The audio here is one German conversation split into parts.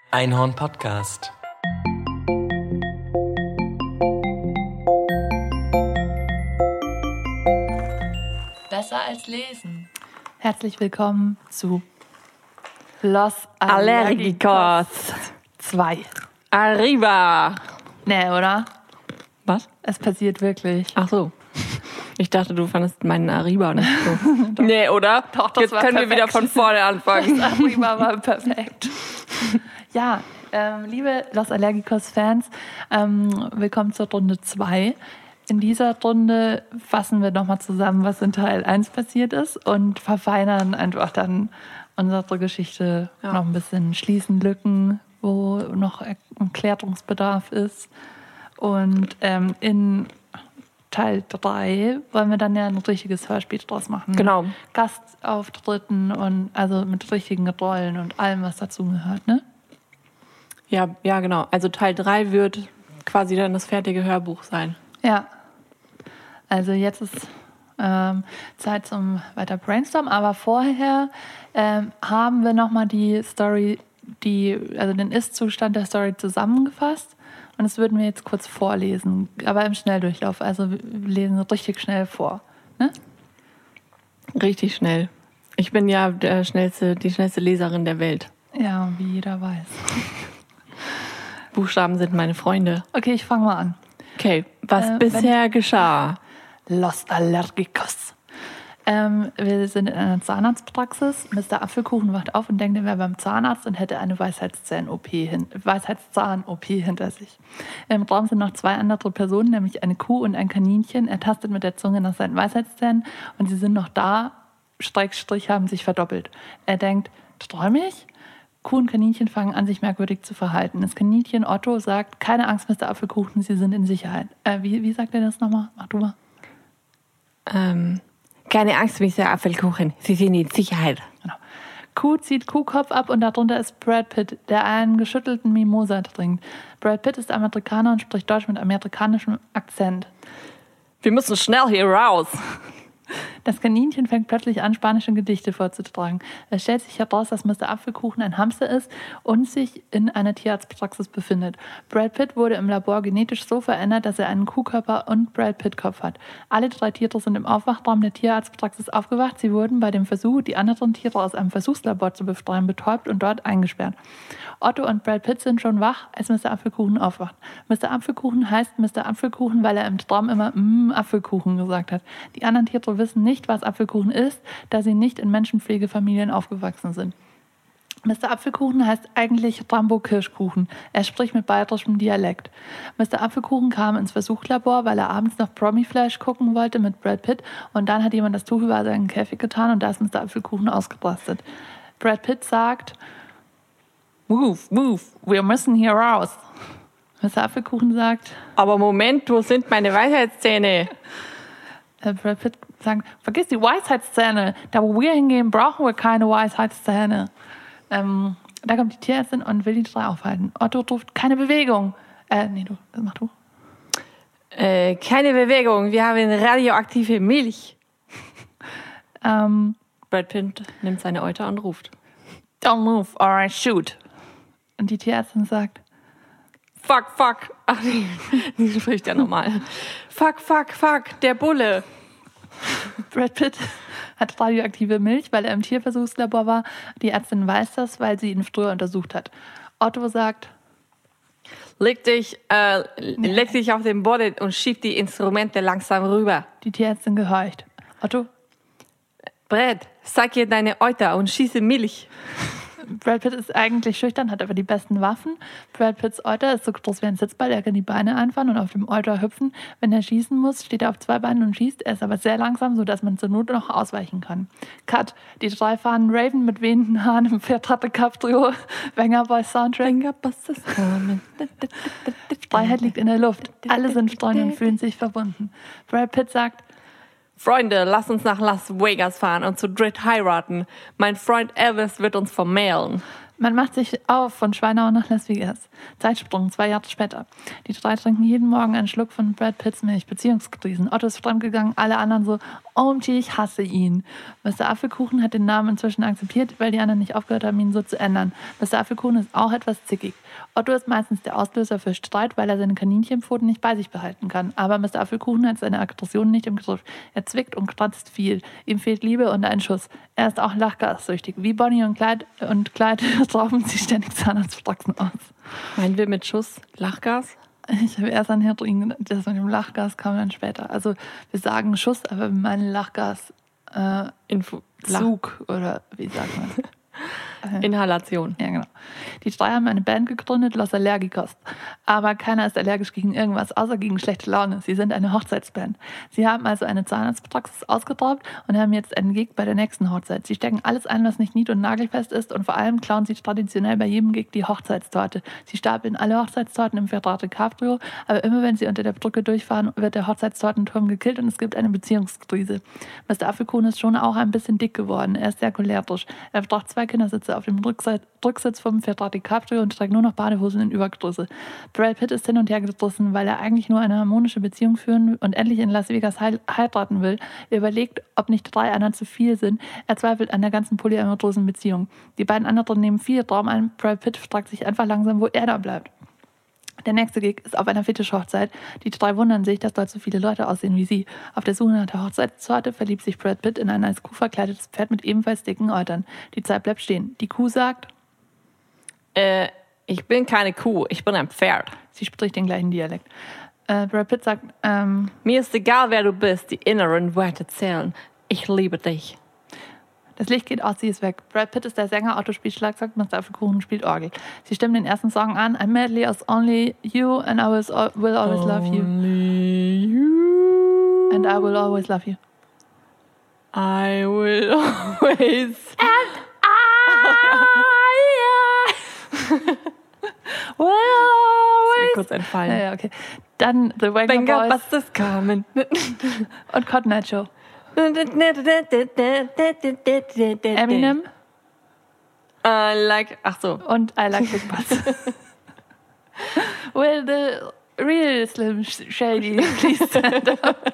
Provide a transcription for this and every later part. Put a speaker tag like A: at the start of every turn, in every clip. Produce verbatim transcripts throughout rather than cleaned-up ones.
A: Einhorn Podcast.
B: Besser als lesen. Herzlich willkommen zu Los
C: Allergicos
B: Allergicos zwei.
C: Arriba!
B: Nee, oder?
C: Was?
B: Es passiert wirklich.
C: Ach so. Ich dachte, du fandest meinen Arriba nicht so. Nee, oder?
B: Doch, das
C: Jetzt
B: war
C: können wir
B: perfekt.
C: wieder von vorne anfangen.
B: Das Arriba war perfekt. Ja, ähm, liebe Los Allergicos-Fans, ähm, willkommen zur Runde zwei. In dieser Runde fassen wir nochmal zusammen, was in Teil eins passiert ist und verfeinern einfach dann unsere Geschichte
C: Ja.
B: noch ein bisschen, schließen Lücken, wo noch Erklärungsbedarf ist. Und ähm, in Teil drei wollen wir dann ja ein richtiges Hörspiel draus machen.
C: Genau.
B: Mit Gastauftritten und also mit richtigen Rollen und allem, was dazu gehört, ne?
C: Ja, ja, genau. Also Teil drei wird quasi dann das fertige Hörbuch sein.
B: Ja. Also jetzt ist ähm, Zeit zum weiter Brainstormen, aber vorher ähm, haben wir nochmal die Story, die, also den Ist-Zustand der Story zusammengefasst. Und das würden wir jetzt kurz vorlesen, aber im Schnelldurchlauf. Also wir lesen richtig schnell vor. Ne?
C: Richtig schnell. Ich bin ja der schnellste, die schnellste Leserin der Welt.
B: Ja, wie jeder weiß.
C: Buchstaben sind meine Freunde.
B: Okay, ich fange mal an.
C: Okay, was
B: Äh,
C: bisher geschah.
B: Los Allergicos. Ähm, wir sind in einer Zahnarztpraxis. Mister Apfelkuchen wacht auf und denkt, er wäre beim Zahnarzt und hätte eine Weisheitszahn-O P hin- Weisheitszahn-O P hinter sich. Im Raum sind noch zwei andere Personen, nämlich eine Kuh und ein Kaninchen. Er tastet mit der Zunge nach seinen Weisheitszähnen und sie sind noch da, Streckstrich haben sich verdoppelt. Er denkt, träume ich? Kuh und Kaninchen fangen an, sich merkwürdig zu verhalten. Das Kaninchen Otto sagt, keine Angst, Mister Apfelkuchen, Sie sind in Sicherheit. Äh, wie, wie sagt er das nochmal? Mach du mal.
C: Ähm, keine Angst, Mister Apfelkuchen. Sie sind in Sicherheit.
B: Genau. Kuh zieht Kuhkopf ab und darunter ist Brad Pitt, der einen geschüttelten Mimosa trinkt. Brad Pitt ist Amerikaner und spricht Deutsch mit amerikanischem Akzent.
C: Wir müssen schnell hier raus.
B: Das Kaninchen fängt plötzlich an, spanische Gedichte vorzutragen. Es stellt sich heraus, dass Mister Apfelkuchen ein Hamster ist und sich in einer Tierarztpraxis befindet. Brad Pitt wurde im Labor genetisch so verändert, dass er einen Kuhkörper und Brad Pitt-Kopf hat. Alle drei Tiere sind im Aufwachraum der Tierarztpraxis aufgewacht. Sie wurden bei dem Versuch, die anderen Tiere aus einem Versuchslabor zu befreien, betäubt und dort eingesperrt. Otto und Brad Pitt sind schon wach, als Mister Apfelkuchen aufwacht. Mister Apfelkuchen heißt Mister Apfelkuchen, weil er im Traum immer mm, Apfelkuchen gesagt hat. Die anderen Tiere wissen nicht, was Apfelkuchen ist, da sie nicht in Menschenpflegefamilien aufgewachsen sind. Mister Apfelkuchen heißt eigentlich Rambo Kirschkuchen. Er spricht mit bayerischem Dialekt. Mister Apfelkuchen kam ins Versuchlabor, weil er abends noch Promi-Flash gucken wollte mit Brad Pitt und dann hat jemand das Tuch über seinen Käfig getan und da ist Mister Apfelkuchen ausgerastet. Brad Pitt sagt, Move, move, wir müssen hier raus. Mister Apfelkuchen sagt,
C: Aber Moment, wo sind meine Weisheitszähne?
B: äh, Brad Pitt sagt, vergiss die Weisheitszähne. Da wo wir hingehen, brauchen wir keine Weisheitszähne. Ähm, da kommt die Tierärztin und will die drei aufhalten. Otto ruft, keine Bewegung. Äh, nee, du, das mach du.
C: Äh, keine Bewegung, wir haben radioaktive Milch.
B: Ähm,
C: Brad Pitt nimmt seine Euter und ruft.
B: Don't move or I shoot. Und die Tierärztin sagt,
C: Fuck, fuck. Ach nee, die spricht ja normal. Fuck, fuck, fuck, der Bulle.
B: Brad Pitt hat radioaktive Milch, weil er im Tierversuchslabor war. Die Ärztin weiß das, weil sie ihn früher untersucht hat. Otto sagt,
C: Leg dich, äh, leg dich auf den Boden und schieb die Instrumente langsam rüber.
B: die Tierärztin gehorcht. Otto,
C: Brad, zeig ihr deine Euter und schieße Milch.
B: Brad Pitt ist eigentlich schüchtern, hat aber die besten Waffen. Brad Pitts Euter ist so groß wie ein Sitzball, er kann die Beine einfahren und auf dem Euter hüpfen. Wenn er schießen muss, steht er auf zwei Beinen und schießt. Er ist aber sehr langsam, sodass man zur Not noch ausweichen kann. Cut. Die drei fahren Raven mit wehenden Haaren im Fiat Cabrio. Wenger Boys Soundtrack. Freiheit liegt in der Luft. Alle sind Freunde und fühlen sich verbunden. Brad Pitt sagt,
C: Freunde, lass uns nach Las Vegas fahren und zu dritt heiraten. Mein Freund Elvis wird uns vermählen.
B: Man macht sich auf von Schweinau nach Las Vegas. Zeitsprung, zwei Jahre später. Die drei trinken jeden Morgen einen Schluck von Brad Pitts Milch. Beziehungskrisen. Otto ist fremdgegangen, alle anderen so, O M G, ich hasse ihn. Mister Apfelkuchen hat den Namen inzwischen akzeptiert, weil die anderen nicht aufgehört haben, ihn so zu ändern. Mister Apfelkuchen ist auch etwas zickig. Otto ist meistens der Auslöser für Streit, weil er seine Kaninchenpfoten nicht bei sich behalten kann. Aber Mister Apfelkuchen hat seine Aggression nicht im Griff. Er zwickt und kratzt viel. Ihm fehlt Liebe und ein Schuss. Er ist auch lachgassüchtig. Wie Bonnie und Clyde, und Clyde rauben sie ständig Zahnarztpraxen aus.
C: Meinen wir mit Schuss Lachgas?
B: Ich habe erst an Heroin gedacht, das mit dem Lachgas kam dann später. Also wir sagen Schuss, aber wir meinen Lachgas äh,
C: Info-
B: Zug oder wie sagt man?
C: Inhalation.
B: Ja, genau. Die drei haben eine Band gegründet, Los Allergicos. Aber keiner ist allergisch gegen irgendwas, außer gegen schlechte Laune. Sie sind eine Hochzeitsband. Sie haben also eine Zahnarztpraxis ausgeraubt und haben jetzt einen Gig bei der nächsten Hochzeit. Sie stecken alles ein, was nicht nied- und nagelfest ist, und vor allem klauen sie traditionell bei jedem Gig die Hochzeitstorte. Sie stapeln alle Hochzeitstorten im Ferrari Cabrio, aber immer wenn sie unter der Brücke durchfahren, wird der Hochzeitstortenturm gekillt und es gibt eine Beziehungskrise. Mister Apfelkuchen ist schon auch ein bisschen dick geworden. Er ist sehr cholerisch. Er braucht zwei Kindersitze auf dem Rücksitz vom Ferrari Cabrio und trägt nur noch Badehosen in Übergröße. Brad Pitt ist hin und her gerissen, weil er eigentlich nur eine harmonische Beziehung führen und endlich in Las Vegas heiraten will. Er überlegt, ob nicht drei einer zu viel sind. Er zweifelt an der ganzen polyamorösen Beziehung. Die beiden anderen nehmen viel Raum ein. Brad Pitt fragt sich einfach langsam, wo er da bleibt. Der nächste Gig ist auf einer Fetisch-Hochzeit. Die drei wundern sich, dass dort so viele Leute aussehen wie sie. Auf der Suche nach der Hochzeitstorte verliebt sich Brad Pitt in ein als Kuh verkleidetes Pferd mit ebenfalls dicken Eutern. Die Zeit bleibt stehen. Die Kuh sagt,
C: Äh, ich bin keine Kuh, ich bin ein Pferd.
B: Sie spricht den gleichen Dialekt. Äh, Brad Pitt sagt, ähm,
C: Mir ist egal, wer du bist, die inneren Werte zählen. Ich liebe dich.
B: das Licht geht aus, sie ist weg. Brad Pitt ist der Sänger, Otto spielt Schlagzeug, Mister Apfelkuchen spielt Orgel. Sie stimmen den ersten Song an, I'm madly as only you and I will, will always love you.
C: Only you.
B: And I will always love you.
C: I will always.
B: And I will always.
C: Kurz entfallen.
B: Ja, ja, okay. Dann The Wagon
C: Venga,
B: Boys
C: was ist coming?
B: und Cotton Eye Joe. Eminem
C: I like, ach so.
B: und I Like Big Butts. Will the real Slim Shady please stand up?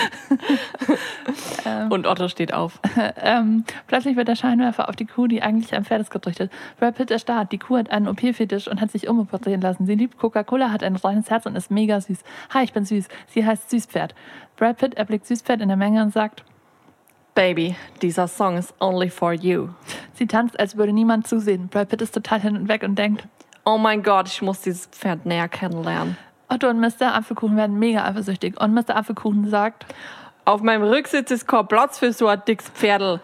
C: Und Otto steht auf.
B: ähm, plötzlich wird der Scheinwerfer auf die Kuh, die eigentlich am Pferd ist, gerichtet. Brad Pitt erstarrt. Die Kuh hat einen O P-Fetisch und hat sich umoperieren lassen. Sie liebt Coca-Cola, hat ein reines Herz und ist mega süß. Hi, ich bin süß. Sie heißt Süßpferd. Brad Pitt erblickt Süßpferd in der Menge und sagt,
C: Baby, dieser Song is only for you.
B: sie tanzt, als würde niemand zusehen. Brad Pitt ist total hin und weg und denkt,
C: Oh mein Gott, ich muss dieses Pferd näher kennenlernen.
B: Otto und Mister Apfelkuchen werden mega eifersüchtig. Und Mister Apfelkuchen sagt,
C: Auf meinem Rücksitz ist kein Platz für so ein dickes Pferdl.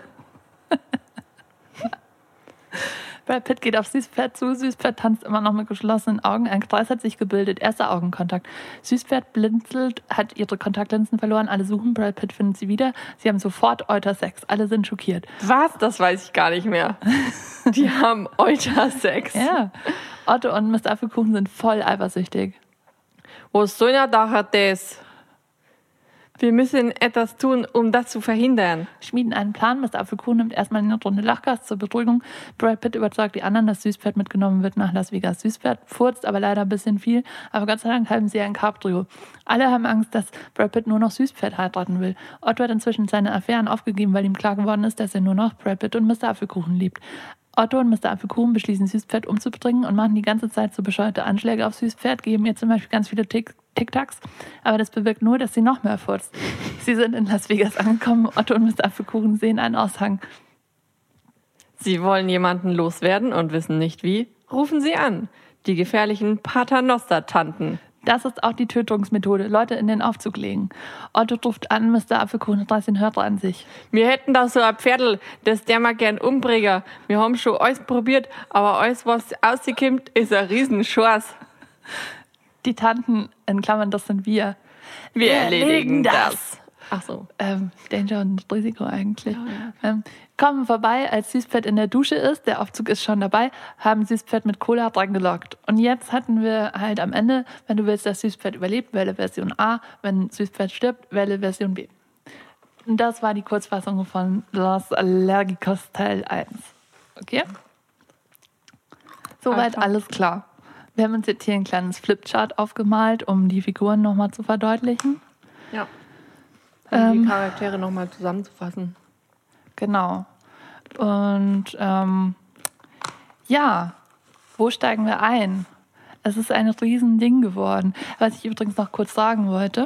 B: Brad Pitt geht auf Süßpferd zu. Süßpferd tanzt immer noch mit geschlossenen Augen. Ein Kreis hat sich gebildet. Erster Augenkontakt. Süßpferd blinzelt, hat ihre Kontaktlinsen verloren. Alle suchen. Brad Pitt findet sie wieder. Sie haben sofort Eutersex. Alle sind schockiert.
C: Was? Das weiß ich gar nicht mehr. Die haben Eutersex.
B: Ja. Otto und Mister Apfelkuchen sind voll eifersüchtig.
C: Was soll er da das? Wir müssen etwas tun, um das zu verhindern.
B: Schmieden einen Plan. Mister Apfelkuchen nimmt erstmal eine Runde Lachgas zur Beruhigung. Brad Pitt überzeugt die anderen, dass Süßpferd mitgenommen wird nach Las Vegas. Süßpferd furzt aber leider ein bisschen viel, aber Gott sei Dank haben sie ein Cabrio. Alle haben Angst, dass Brad Pitt nur noch Süßpferd heiraten will. Otto hat inzwischen seine Affären aufgegeben, weil ihm klar geworden ist, dass er nur noch Brad Pitt und Mister Apfelkuchen liebt. Otto und Mister Apfelkuchen beschließen, Süßpferd umzubringen und machen die ganze Zeit so bescheuerte Anschläge auf Süßpferd, geben ihr zum Beispiel ganz viele Tic- Tic-Tacs, aber das bewirkt nur, dass sie noch mehr furzt. Sie sind in Las Vegas angekommen, Otto und Mister Apfelkuchen sehen einen Aushang.
C: Sie wollen jemanden loswerden und wissen nicht wie. Rufen Sie an. Die gefährlichen Paternoster-Tanten.
B: Das ist auch die Tötungsmethode, Leute in den Aufzug legen. Otto ruft an, Mister Apfelkuchen reißt den Hörer an sich.
C: Wir hätten da so ein Pferdl, das der mal gern umbringen. Wir haben schon alles probiert, aber alles, was rauskommt, ist ein Riesenschorz.
B: Die Tanten, in Klammern, das sind wir.
C: Wir erledigen das. Ach so.
B: Ähm, Danger und Risiko eigentlich. Oh, ja. ähm, kommen vorbei, als Süßpferd in der Dusche ist. Der Aufzug ist schon dabei. Haben Süßpferd mit Cola dran gelockt. Und jetzt hatten wir halt am Ende, wenn du willst, dass Süßpferd überlebt, wähle Version A. Wenn Süßpferd stirbt, wähle Version B. Und das war die Kurzfassung von Los Allergicos Teil eins. Okay? Soweit
C: Alter.
B: Alles klar. Wir haben uns jetzt hier ein kleines Flipchart aufgemalt, um die Figuren nochmal zu verdeutlichen.
C: Ja. Um
B: Ähm,
C: die Charaktere nochmal zusammenzufassen.
B: Genau. Und ähm, ja, wo steigen wir ein? Es ist ein Riesending geworden. Was ich übrigens noch kurz sagen wollte,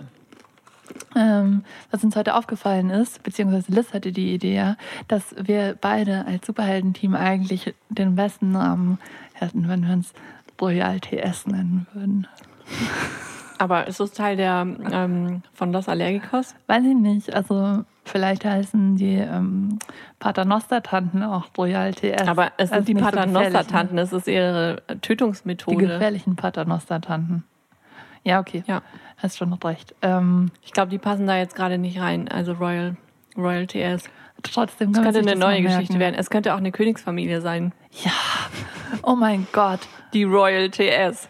B: ähm, was uns heute aufgefallen ist, beziehungsweise Liz hatte die Idee, ja, dass wir beide als Superheldenteam eigentlich den besten Namen hätten, wenn wir uns Royal T S nennen würden.
C: Aber ist das Teil der ähm, von Los Allergicos?
B: Weiß ich nicht. Also vielleicht heißen die ähm, Paternoster-Tanten auch Royal T S.
C: Aber es sind
B: Also
C: die
B: nicht so
C: Paternoster-Tanten, das ist ihre
B: Die
C: Tötungsmethode.
B: gefährlichen Paternoster-Tanten. Ja, okay.
C: Ja.
B: Hast schon noch recht. Ähm,
C: Ich glaube, die passen da jetzt gerade nicht rein. Also Royal, Royal T S.
B: trotzdem
C: Es
B: kann man
C: könnte
B: sich
C: eine
B: das
C: neue
B: mal
C: Geschichte
B: merken.
C: werden. Es könnte auch eine Königsfamilie sein.
B: Ja. Oh mein Gott.
C: Die Royal T S.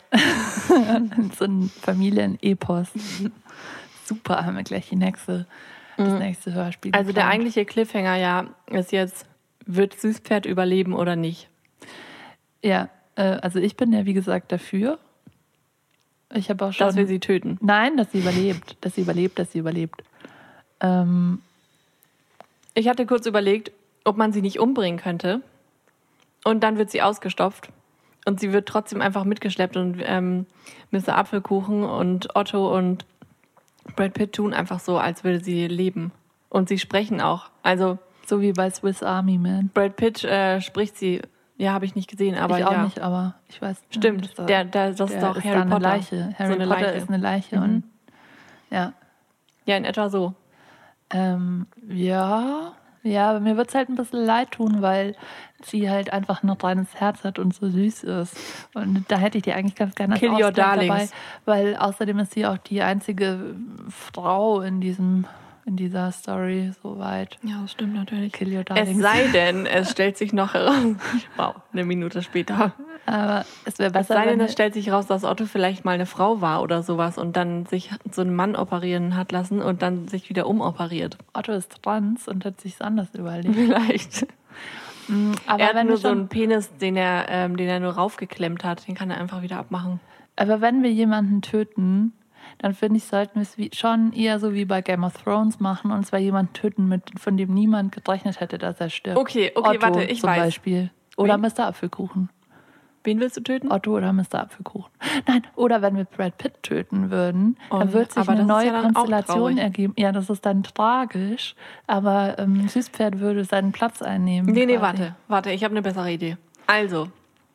B: So ein Familienepos. Super, haben wir gleich die nächste, das nächste Hörspiel.
C: Also der
B: geplant.
C: eigentliche Cliffhanger ja ist jetzt, wird Süßpferd überleben oder nicht?
B: Ja, äh, also ich bin ja wie gesagt dafür. Ich habe auch schon...
C: Dass wir sie töten.
B: Nein, dass sie überlebt. Dass sie überlebt, dass sie überlebt. Ähm,
C: Ich hatte kurz überlegt, ob man sie nicht umbringen könnte. Und dann wird sie ausgestopft. Und sie wird trotzdem einfach mitgeschleppt. Und ähm, Mister Apfelkuchen und Otto und Brad Pitt tun einfach so, als würde sie leben. Und sie sprechen auch. Also
B: so wie bei Swiss Army Man.
C: Brad Pitt äh, spricht sie. Ja, habe ich nicht gesehen, aber
B: ich auch
C: ja.
B: nicht, aber ich weiß.
C: Stimmt,
B: dass da-
C: der, der, das ist
B: der
C: doch
B: ist
C: Harry
B: da eine
C: Potter.
B: Leiche. Harry
C: so eine
B: Potter
C: Leiche.
B: ist eine Leiche
C: Mhm.
B: und ja.
C: Ja, in etwa so.
B: Ähm, ja, ja, aber mir wird es halt ein bisschen leid tun, weil sie halt einfach ein reines Herz hat und so süß ist. Und da hätte ich die eigentlich ganz gerne als
C: Kill your
B: Ausgleich dabei,
C: darlings.
B: weil außerdem ist sie auch die einzige Frau in diesem, in dieser Story soweit.
C: Ja, das stimmt natürlich.
B: Kill your
C: Es
B: darlings.
C: sei denn, es stellt sich noch heraus. Wow, eine Minute später.
B: Aber es wäre
C: Es
B: besser,
C: sei denn,
B: wenn
C: es stellt sich raus, dass Otto vielleicht mal eine Frau war oder sowas und dann sich so einen Mann operieren hat lassen und dann sich wieder umoperiert.
B: Otto ist trans und hat sich anders überlegt.
C: Vielleicht.
B: Mm, Aber
C: er hat
B: wenn
C: nur
B: wir
C: so
B: schon-
C: einen Penis, den er, ähm, den er nur raufgeklemmt hat. Den kann er einfach wieder abmachen.
B: Aber wenn wir jemanden töten, dann finde ich, sollten wir es wie, schon eher so wie bei Game of Thrones machen und zwar jemanden töten, mit, von dem niemand gerechnet hätte, dass er stirbt.
C: Okay, okay,
B: Otto
C: warte, ich
B: zum
C: weiß.
B: Beispiel. Oder
C: Wen?
B: Mister Apfelkuchen.
C: Wen willst du töten?
B: Otto oder Mister Apfelkuchen. Nein, oder wenn wir Brad Pitt töten würden, dann
C: Und-
B: wird sich
C: aber
B: eine
C: das ist
B: neue
C: ja dann auch
B: Konstellation
C: traurig.
B: ergeben. Ja, das ist dann tragisch, aber ähm, Süßpferd würde seinen Platz einnehmen.
C: Nee, nee,
B: quasi.
C: warte, warte, ich habe eine bessere Idee. Also,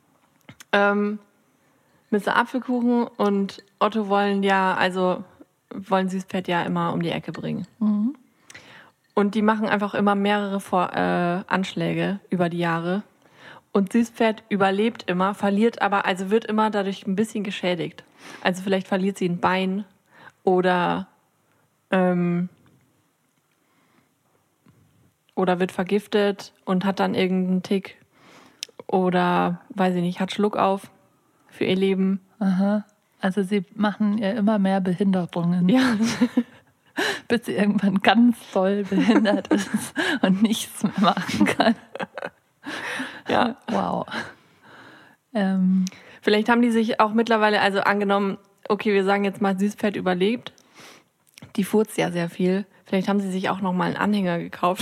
C: ähm, Mister Apfelkuchen und Otto wollen ja, also wollen Süßpferd ja immer um die Ecke bringen.
B: Mhm.
C: Und die machen einfach immer mehrere Vor äh, Anschläge über die Jahre. Und Süßpferd überlebt immer, verliert aber, also wird immer dadurch ein bisschen geschädigt. Also vielleicht verliert sie ein Bein oder ähm, oder wird vergiftet und hat dann irgendeinen Tick oder, weiß ich nicht, hat Schluck auf für ihr Leben.
B: Aha. Also sie machen ihr immer mehr Behinderungen,
C: Ja,
B: bis sie irgendwann ganz voll behindert ist und nichts mehr machen kann.
C: ja.
B: Wow. Ähm,
C: Vielleicht haben die sich auch mittlerweile, also angenommen, okay, wir sagen jetzt mal, Süßpferd überlebt. Die furzt ja sehr viel. Vielleicht haben sie sich auch noch mal einen Anhänger gekauft,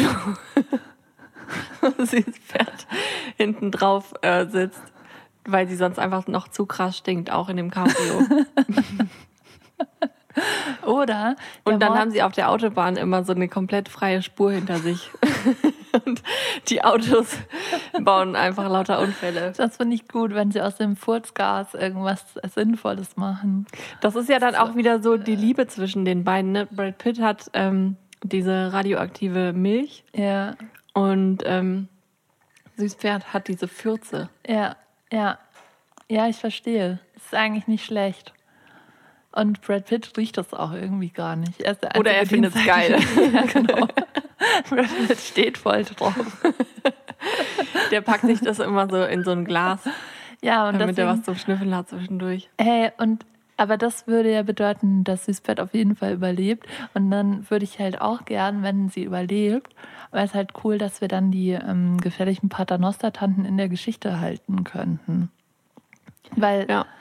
C: wo Süßpferd hinten drauf äh, sitzt, weil sie sonst einfach noch zu krass stinkt, auch in dem Cabrio.
B: oder
C: Und
B: der
C: dann
B: Mord-
C: haben sie auf der Autobahn immer so eine komplett freie Spur hinter sich. Und die Autos bauen einfach lauter Unfälle.
B: das finde ich gut, wenn sie aus dem Furzgas irgendwas Sinnvolles machen.
C: Das ist ja dann auch wieder so die Liebe zwischen den beiden. Ne? Brad Pitt hat ähm, diese radioaktive Milch
B: Ja,
C: und ähm, Süßpferd hat diese Fürze.
B: ja, ja. Ja, ich verstehe. Ist eigentlich nicht schlecht. Und Brad Pitt riecht das auch irgendwie gar nicht. Er ist der
C: Oder er
B: Einzige, den
C: findet's geil.
B: Ja, genau. Brad Pitt steht voll drauf.
C: Der packt sich das immer so in so ein Glas,
B: Ja, und
C: damit er
B: deswegen,
C: was zum Schnüffeln hat zwischendurch.
B: hey, und aber das würde ja bedeuten, dass Süßpferd auf jeden Fall überlebt. Und dann würde ich halt auch gern, wenn sie überlebt, wäre es halt cool, dass wir dann die ähm, gefährlichen Paternoster-Tanten in der Geschichte halten könnten. Weil
C: Ja.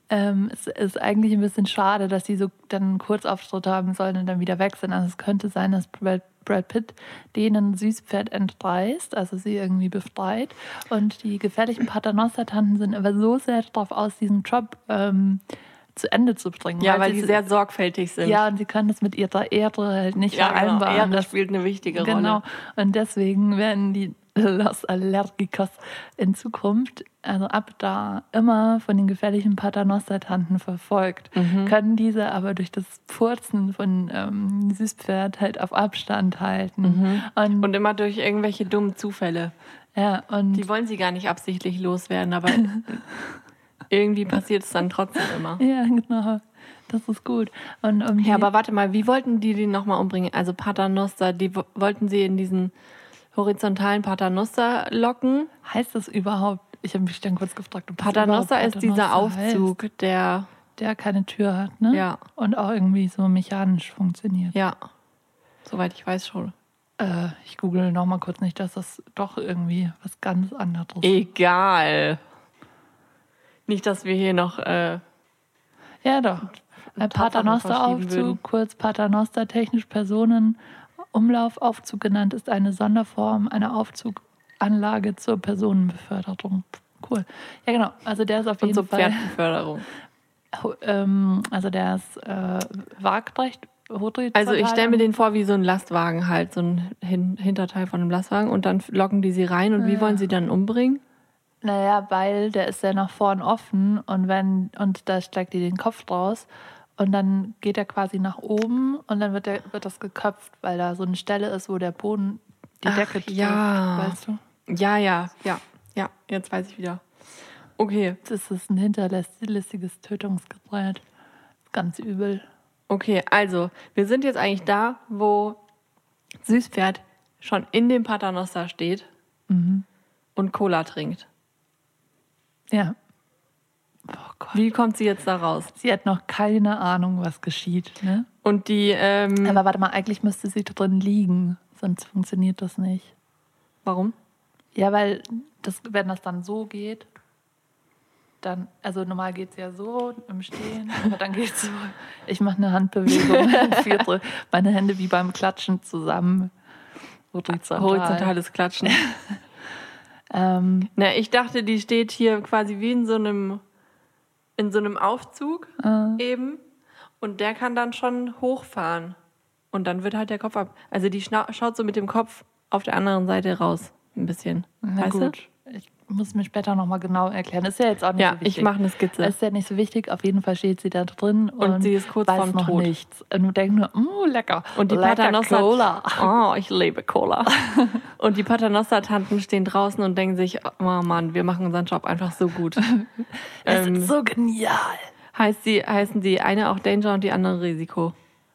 B: Ähm, es ist eigentlich ein bisschen schade, dass sie so dann einen Kurzauftritt haben sollen und dann wieder weg sind. Also es könnte sein, dass Brad, Brad Pitt denen Süßpferd entreißt, also sie irgendwie befreit. Und die gefährlichen Paternoster-Tanten sind aber so sehr darauf aus, diesen Job ähm, zu Ende zu bringen.
C: Ja, weil
B: sie
C: die sehr sorgfältig sind.
B: Ja, und sie können das mit ihrer Ehre halt nicht
C: ja,
B: vereinbaren.
C: Genau. Ehre
B: Das
C: spielt eine wichtige
B: genau.
C: Rolle.
B: Und deswegen werden die Los Allergicos in Zukunft, also ab da, immer von den gefährlichen Paternoster-Tanten verfolgt.
C: Mhm.
B: Können diese aber durch das Furzen von ähm, Süßpferd halt auf Abstand halten.
C: Mhm.
B: Und,
C: Und immer durch irgendwelche dummen Zufälle.
B: ja, und
C: Die wollen sie gar nicht absichtlich loswerden, aber irgendwie passiert es dann trotzdem immer.
B: ja, genau. Das ist gut. Und um
C: Ja,
B: die-
C: aber warte mal, wie wollten die den nochmal umbringen? Also Paternoster, die wo- wollten sie in diesen horizontalen Paternoster locken.
B: heißt das überhaupt? Ich habe mich dann kurz gefragt, ob das
C: Paternoster
B: überhaupt
C: ist dieser
B: Paternoster
C: Aufzug,
B: heißt,
C: der,
B: der keine Tür hat, ne?
C: ja,
B: Und auch irgendwie so mechanisch funktioniert.
C: ja, soweit ich weiß schon.
B: Äh, ich google noch mal kurz nicht, dass das doch irgendwie was ganz anderes ist.
C: Egal. Nicht, dass wir hier noch, äh,
B: Ja, doch. Äh,
C: Tatsachen verschieben würden.
B: Paternosteraufzug, kurz Paternoster, technisch Personenumlaufaufzug genannt, ist eine Sonderform einer Aufzuganlage zur Personenbeförderung. Cool. Ja, genau. Also der ist auf
C: und
B: jeden
C: zur
B: Fall.
C: Pferdenförderung.
B: Ähm, also der ist äh, waagrecht.
C: Also ich stelle mir den vor wie so ein Lastwagen halt, so ein Hin- Hinterteil von einem Lastwagen und dann locken die sie rein und wie
B: Ja.
C: wollen sie dann umbringen?
B: Naja, weil der ist ja nach vorn offen und wenn und da steckt die den Kopf draus und dann geht er quasi nach oben und dann wird, der, wird das geköpft, weil da so eine Stelle ist, wo der Boden die
C: Ach,
B: Decke trifft,
C: ja.
B: weißt du?
C: Ja, ja, ja, ja, jetzt weiß ich wieder. Okay,
B: Das ist ein hinterlistiges Tötungsgerät. Ganz übel.
C: okay, also wir sind jetzt eigentlich da, wo Süßpferd schon in dem Paternoster steht
B: Mhm.
C: und Cola trinkt.
B: Ja. Oh Gott.
C: Wie kommt sie jetzt da raus?
B: Sie hat noch keine Ahnung, was geschieht, ne?
C: Und die, ähm,
B: Aber warte mal, eigentlich müsste sie drin liegen, sonst funktioniert das nicht.
C: warum?
B: Ja, weil das, wenn das dann so geht, dann, also normal geht es ja so im Stehen, aber dann geht es so. Ich mache eine Handbewegung, führe meine Hände wie beim Klatschen zusammen. Horizontal.
C: Horizontales Klatschen.
B: Ähm,
C: Na, ich dachte, die steht hier quasi wie in so einem, in so einem Aufzug
B: äh,
C: eben und der kann dann schon hochfahren und dann wird halt der Kopf ab. Also die schna- schaut so mit dem Kopf auf der anderen Seite raus, ein bisschen.
B: na
C: weißt
B: gut. Ich muss mir später nochmal genau erklären. Ist ja jetzt auch
C: du?
B: nicht
C: Ja,
B: so wichtig.
C: ich mache eine Skizze.
B: Ist ja nicht so wichtig. Auf jeden Fall steht sie da drin und,
C: Und sie ist kurz
B: weiß
C: vorm
B: noch
C: Tod.
B: nichts. Und denkt nur, oh, lecker.
C: Und die
B: lecker
C: Paternoster,
B: Cola.
C: oh, ich liebe Cola. Und die Paternoster-Tanten stehen draußen und denken sich, oh Mann, wir machen unseren Job einfach so gut.
B: Es
C: ähm,
B: ist so genial.
C: heißt die, heißen die eine auch Danger und die andere Risiko?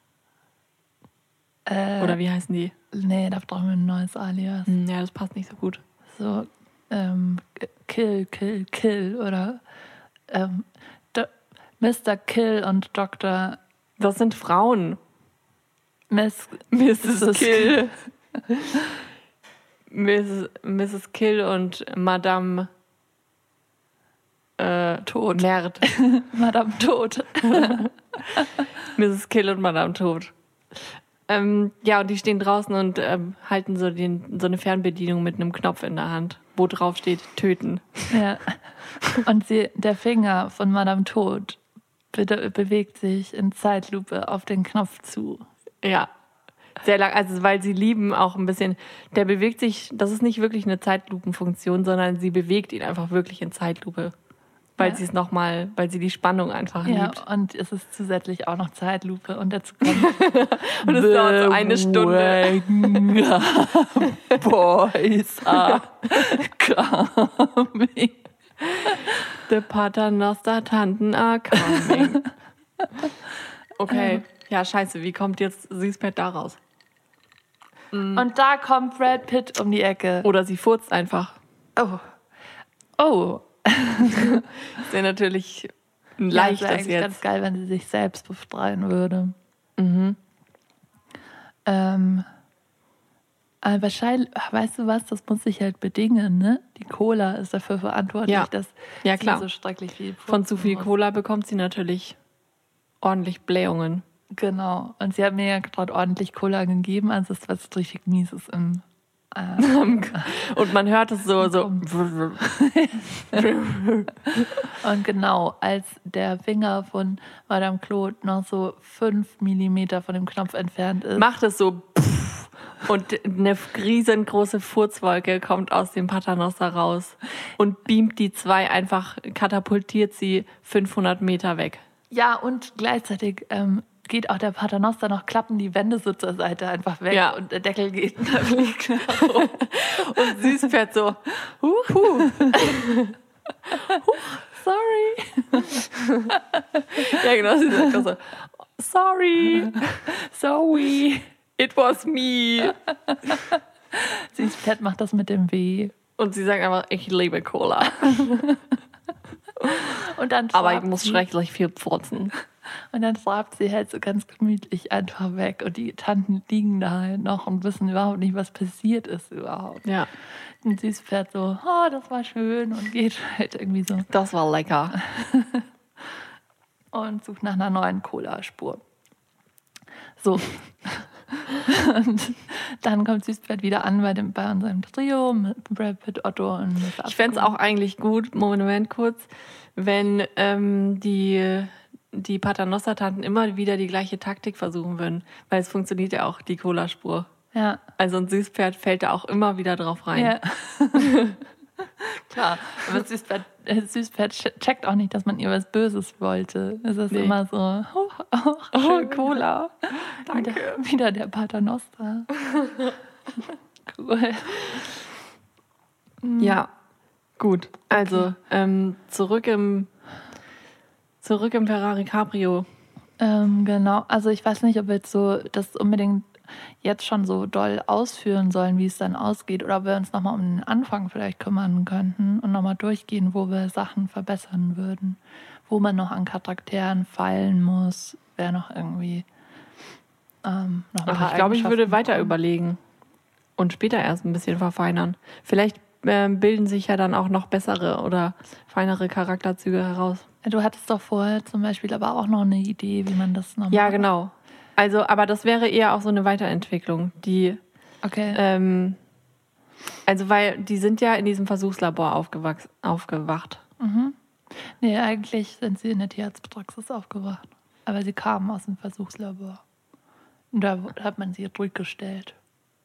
B: Äh,
C: Oder wie heißen die?
B: Nee, da brauchen wir ein neues Alias.
C: Hm, ja, das passt nicht so gut.
B: So, ähm, Kill, Kill, Kill oder ähm, Do- Mister Kill und Doktor
C: Das sind Frauen.
B: Miss
C: Misses Kill. Misses Misses Kill und Madame äh,
B: Tod.
C: Merd.
B: Madame Tod.
C: Misses Kill und Madame Tod. Ähm, ja, und die stehen draußen und ähm, halten so, den, so eine Fernbedienung mit einem Knopf in der Hand, wo drauf steht, töten.
B: Ja. Und sie, der Finger von Madame Tod be bewegt sich in Zeitlupe auf den Knopf zu.
C: Ja, sehr lang, also weil sie lieben auch ein bisschen, der bewegt sich, das ist nicht wirklich eine Zeitlupenfunktion, sondern sie bewegt ihn einfach wirklich in Zeitlupe. Weil
B: Ja.
C: sie es nochmal, weil sie die Spannung einfach
B: Ja,
C: liebt.
B: und es ist zusätzlich auch noch Zeitlupe und dazu kommt
C: Und es dauert so eine Stunde.
B: Boys are coming.
C: The Paternoster-Tanten are coming. Okay, ja, scheiße, wie kommt jetzt Süßpferd da raus?
B: Und da kommt Brad Pitt um die Ecke.
C: Oder sie furzt einfach.
B: Oh. Oh.
C: Das wäre natürlich ein
B: Ja,
C: leichtes
B: das wäre eigentlich ganz
C: jetzt.
B: geil, wenn sie sich selbst befreien würde.
C: Mhm.
B: Ähm, Aber wahrscheinlich, ach, weißt du was, das muss sich halt bedingen, ne? Die Cola ist dafür verantwortlich,
C: Ja.
B: dass
C: Ja,
B: sie
C: klar.
B: so schrecklich viel
C: Von zu viel
B: muss.
C: Cola bekommt sie natürlich ordentlich Blähungen.
B: Genau. Und sie hat mir ja gerade ordentlich Cola gegeben, also es was richtig Mieses im äh,
C: Und man hört es so, so.
B: Und genau, als der Finger von Madame Claude noch so fünf Millimeter von dem Knopf entfernt ist.
C: Macht es so pff, und eine riesengroße Furzwolke kommt aus dem Paternoster raus und beamt die zwei einfach, katapultiert sie fünfhundert Meter weg.
B: Ja, und gleichzeitig ähm, geht auch der Paternoster noch, klappen die Wände so zur Seite einfach weg
C: Ja.
B: und der Deckel geht und da fliegt nach oben.
C: Und Süßpferd so, huh, huh.
B: Sorry.
C: Ja, genau, sie sagt auch so, sorry,
B: Sorry.
C: it was me.
B: Süßpferd macht das mit dem W.
C: Und sie sagt einfach, ich liebe Cola.
B: Und dann
C: Aber ich
B: trabt
C: muss
B: sie-
C: schrecklich viel furzen.
B: Und dann trabt sie halt so ganz gemütlich einfach weg. Und die Tanten liegen da halt noch und wissen überhaupt nicht, was passiert ist überhaupt.
C: Ja,
B: Und Süßpferd so, oh, das war schön und geht halt irgendwie so
C: das war lecker.
B: und sucht nach einer neuen Cola-Spur. So. Und dann kommt Süßpferd wieder an bei, dem, bei unserem Trio mit Brad Pitt, Otto und Mister
C: Ich fände es auch eigentlich gut, Moment kurz, wenn ähm, die, die Paternoster-Tanten immer wieder die gleiche Taktik versuchen würden. Weil es funktioniert ja auch, die Cola-Spur.
B: Ja,
C: Also ein Süßpferd fällt da auch immer wieder drauf rein.
B: ja. Klar, aber Süßpferd, äh, Süßpferd checkt auch nicht, dass man ihr was Böses wollte. Es ist
C: Nee.
B: immer so, oh, oh,
C: Oh,
B: schön.
C: Cola.
B: Wieder, wieder der Paternoster. Cool.
C: Ja, gut. Also ähm, zurück im zurück im Ferrari Cabrio.
B: Ähm, genau, also ich weiß nicht, ob wir jetzt so das unbedingt jetzt schon so doll ausführen sollen, wie es dann ausgeht, oder ob wir uns nochmal um den Anfang vielleicht kümmern könnten und nochmal durchgehen, wo wir Sachen verbessern würden, wo man noch an Charakteren feilen muss, wer noch irgendwie ähm, noch ein
C: Ach,
B: paar
C: ich glaube, ich würde
B: Eigenschaften
C: weiter
B: braucht.
C: überlegen und später erst ein bisschen verfeinern. Vielleicht ähm, bilden sich ja dann auch noch bessere oder feinere Charakterzüge heraus.
B: Du hattest doch vorher zum Beispiel aber auch noch eine Idee, wie man das nochmal...
C: Ja, genau. Also, aber das wäre eher auch so eine Weiterentwicklung, die
B: Okay.
C: ähm, also weil die sind ja in diesem Versuchslabor aufgewachs- aufgewacht.
B: Mhm. Nee, eigentlich sind sie in der Tierarztpraxis aufgewacht. Aber sie kamen aus dem Versuchslabor. Und da hat man sie durchgestellt.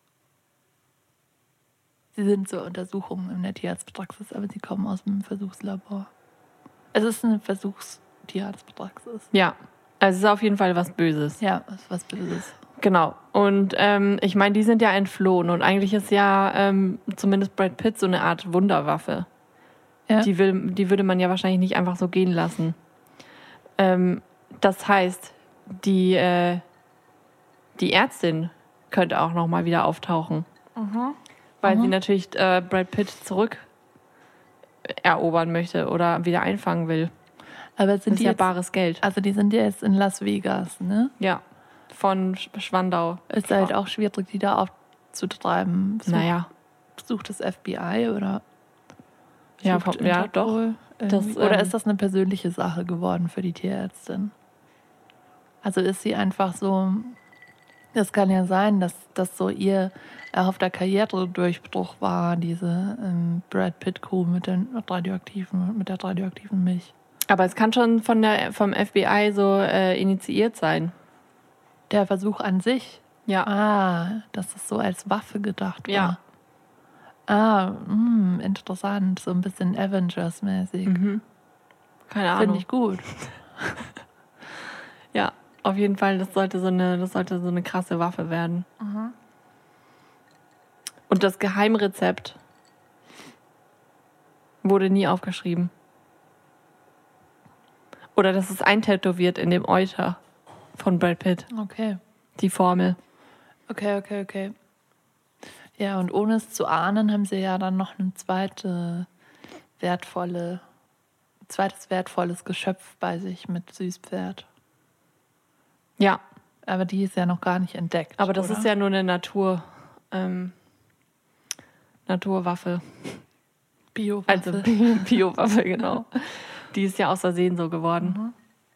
B: Sie sind zur Untersuchung in der Tierarztpraxis, aber sie kommen aus dem Versuchslabor. Es ist eine Versuchstierarztpraxis.
C: Ja, also es ist auf jeden Fall was Böses.
B: Ja, das ist was Böses.
C: Genau. Und ähm, ich meine, die sind ja entflohen und eigentlich ist ja ähm, zumindest Brad Pitt so eine Art Wunderwaffe.
B: Ja.
C: Die, will, die würde man ja wahrscheinlich nicht einfach so gehen lassen. Ähm, das heißt, die, äh, die Ärztin könnte auch nochmal wieder auftauchen. Weil
B: Mhm.
C: sie natürlich äh, Brad Pitt zurück erobern möchte oder wieder einfangen will.
B: Aber
C: Das
B: sind
C: ist
B: die
C: ja
B: jetzt,
C: bares Geld.
B: also die sind ja jetzt in Las Vegas, ne?
C: Ja, von Sch- Schwandau.
B: Ist halt auch schwierig, die da aufzutreiben. Sucht,
C: Naja,
B: sucht das F B I oder
C: ja,
B: sucht
C: vom- ja, doch.
B: Interpol
C: Das,
B: irgendwie? Oder
C: ähm,
B: ist das eine persönliche Sache geworden für die Tierärztin? Also ist sie einfach so, das kann ja sein, dass das so ihr erhoffter Karrieredurchbruch war, diese ähm, Brad Pitt Crew mit den radioaktiven, mit der radioaktiven Milch.
C: Aber es kann schon von der, vom F B I so äh, initiiert sein.
B: Der Versuch an sich,
C: Ja.
B: ah, dass es so als Waffe gedacht war.
C: Ja.
B: Ah, mh, interessant, so ein bisschen Avengers-mäßig.
C: Mhm. Keine
B: Finde
C: Ahnung.
B: ich gut.
C: Ja, auf jeden Fall, das sollte so eine, das sollte so eine krasse Waffe werden.
B: Mhm.
C: Und das Geheimrezept wurde nie aufgeschrieben. Oder das ist eintätowiert in dem Euter von Brad Pitt,
B: Okay.
C: die Formel.
B: Okay, okay, okay. Ja, und ohne es zu ahnen, haben sie ja dann noch eine zweite wertvolle, zweites wertvolles Geschöpf bei sich mit Süßpferd.
C: Ja,
B: Aber die ist ja noch gar nicht entdeckt.
C: aber das
B: oder?
C: ist ja nur eine Natur, ähm, Naturwaffe.
B: Biowaffe.
C: Also Biowaffe, genau. Die ist ja aus Versehen so geworden.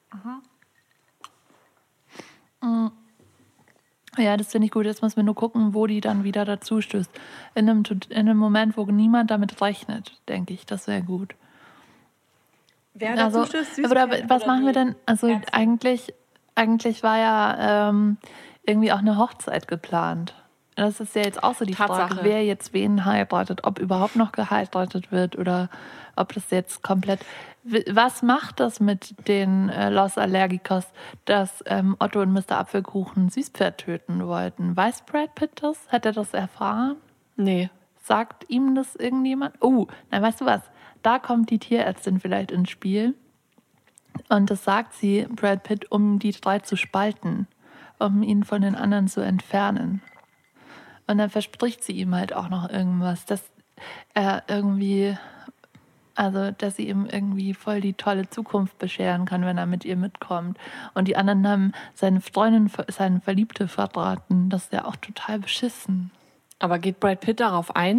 B: Mhm. Mhm. Ja, das finde ich gut. Jetzt müssen wir nur gucken, wo die dann wieder dazu stößt. In einem, in einem Moment, wo niemand damit rechnet, denke ich, das wäre gut.
C: Wer
B: Also,
C: dazu stößt,
B: aber da, was machen wir denn? Also
C: Ärzte?
B: eigentlich, eigentlich war ja ähm, irgendwie auch eine Hochzeit geplant. Das ist ja jetzt auch so die
C: Tatsache.
B: Frage, wer jetzt wen heiratet, ob überhaupt noch geheiratet wird oder ob das jetzt komplett... Was macht das mit den äh, Los Allergicos, dass ähm, Otto und Mister Apfelkuchen Süßpferd töten wollten? Weiß Brad Pitt das? Hat er das erfahren?
C: Nee.
B: Sagt ihm das irgendjemand? Oh, na weißt du was? Da kommt die Tierärztin vielleicht ins Spiel. Und das sagt sie Brad Pitt, um die drei zu spalten, um ihn von den anderen zu entfernen. Und dann verspricht sie ihm halt auch noch irgendwas, dass er irgendwie, also dass sie ihm irgendwie voll die tolle Zukunft bescheren kann, wenn er mit ihr mitkommt. Und die anderen haben seine Freundin, seine Verliebte verraten. Das ist ja auch total beschissen.
C: Aber geht Brad Pitt darauf ein?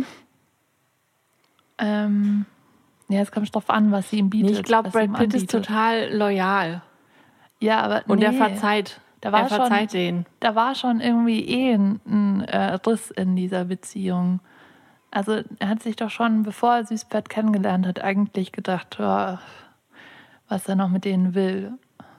B: Ähm, ja, es kommt drauf an, was sie ihm bietet.
C: Nee, ich glaube,
B: was sie
C: Brad
B: ihm
C: Pitt ist
B: anbietet.
C: total loyal.
B: Ja, aber
C: Und
B: nee.
C: er verzeiht.
B: Da war
C: er verzeiht
B: schon,
C: den.
B: Da war schon irgendwie eh ein, ein äh, Riss in dieser Beziehung. Also er hat sich doch schon, bevor er Süßpferd kennengelernt hat, eigentlich gedacht, oh, was er noch mit denen will.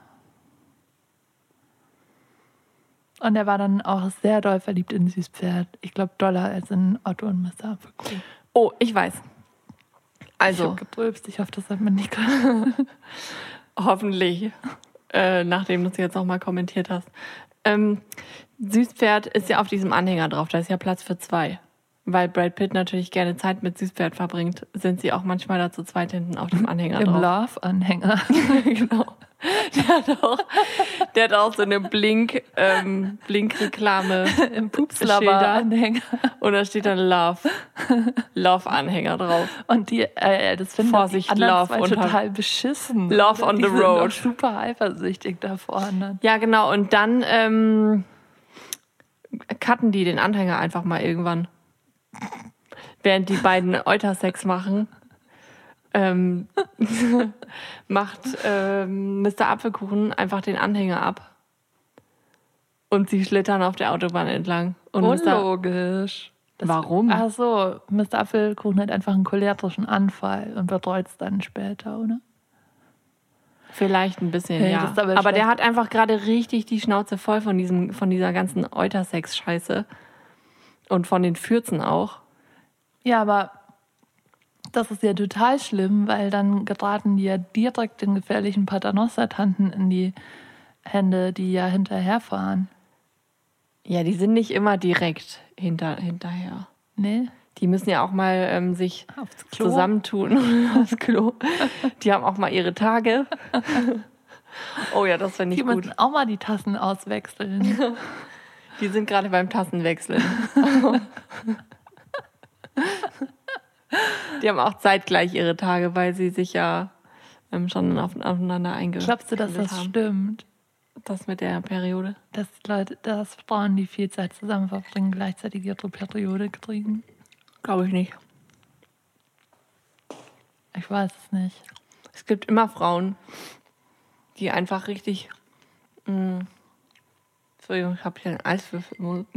B: Und er war dann auch sehr doll verliebt in Süßpferd. Ich glaube, doller als in Otto und Mister Apfelkuchen.
C: Oh, ich weiß.
B: Ich
C: Also,
B: habe geprüft, ich hoffe, das hat man nicht gehört.
C: hoffentlich, äh, nachdem du es jetzt auch mal kommentiert hast. Ähm, Süßpferd ist ja auf diesem Anhänger drauf, da ist ja Platz für zwei. Weil Brad Pitt natürlich gerne Zeit mit Süßpferd verbringt, sind sie auch manchmal dazu zweit hinten auf dem Anhänger
B: Im
C: drauf.
B: Love-Anhänger.
C: Genau. Der hat auch, der hat auch so eine Blink, ähm, Blink-Reklame.
B: Im Pupslabber-Anhänger.
C: Und da steht dann Love. Love-Anhänger drauf.
B: Und die, äh, das finden
C: Vorsicht,
B: die anderen
C: Love
B: zwei
C: unter-
B: total beschissen.
C: Love on
B: die
C: the
B: sind
C: road.
B: doch super eifersüchtig da vorne.
C: Ja, genau. Und dann ähm, cutten die den Anhänger einfach mal irgendwann. Während die beiden Eutersex machen, ähm, macht ähm, Mister Apfelkuchen einfach den Anhänger ab. Und sie schlittern auf der Autobahn entlang. Und Mister
B: Unlogisch. Das,
C: Warum?
B: Ach so, Mister Apfelkuchen hat einfach einen cholerischen Anfall und bereut es dann später, oder?
C: Vielleicht ein bisschen,
B: Hey,
C: ja.
B: das ist aber
C: Aber der
B: schlecht.
C: hat einfach gerade richtig die Schnauze voll von diesem, von dieser ganzen Eutersex-Scheiße. Und von den Fürzen auch.
B: Ja, aber das ist ja total schlimm, weil dann geraten die ja direkt den gefährlichen Paternoster-Tanten in die Hände, die ja hinterherfahren.
C: Ja, die sind nicht immer direkt hinter, hinterher.
B: Nee?
C: Die müssen ja auch mal ähm, sich
B: Aufs Klo.
C: zusammentun aufs Klo. Die haben auch mal ihre Tage. Oh ja, das finde ich
B: Die
C: gut.
B: müssen auch mal die Tassen auswechseln.
C: Die sind gerade beim Tassenwechseln. Die haben auch zeitgleich ihre Tage, weil sie sich ja ähm, schon auf, aufeinander eingestellt haben.
B: Glaubst du, dass das stimmt?
C: Das mit der Periode?
B: Dass Leute, dass Frauen, die viel Zeit zusammen verbringen, gleichzeitig ihre Periode kriegen?
C: Glaube ich nicht.
B: Ich weiß es nicht.
C: Es gibt immer Frauen, die einfach richtig... Mh, Entschuldigung, ich habe hier einen Eiswürfel im Mund.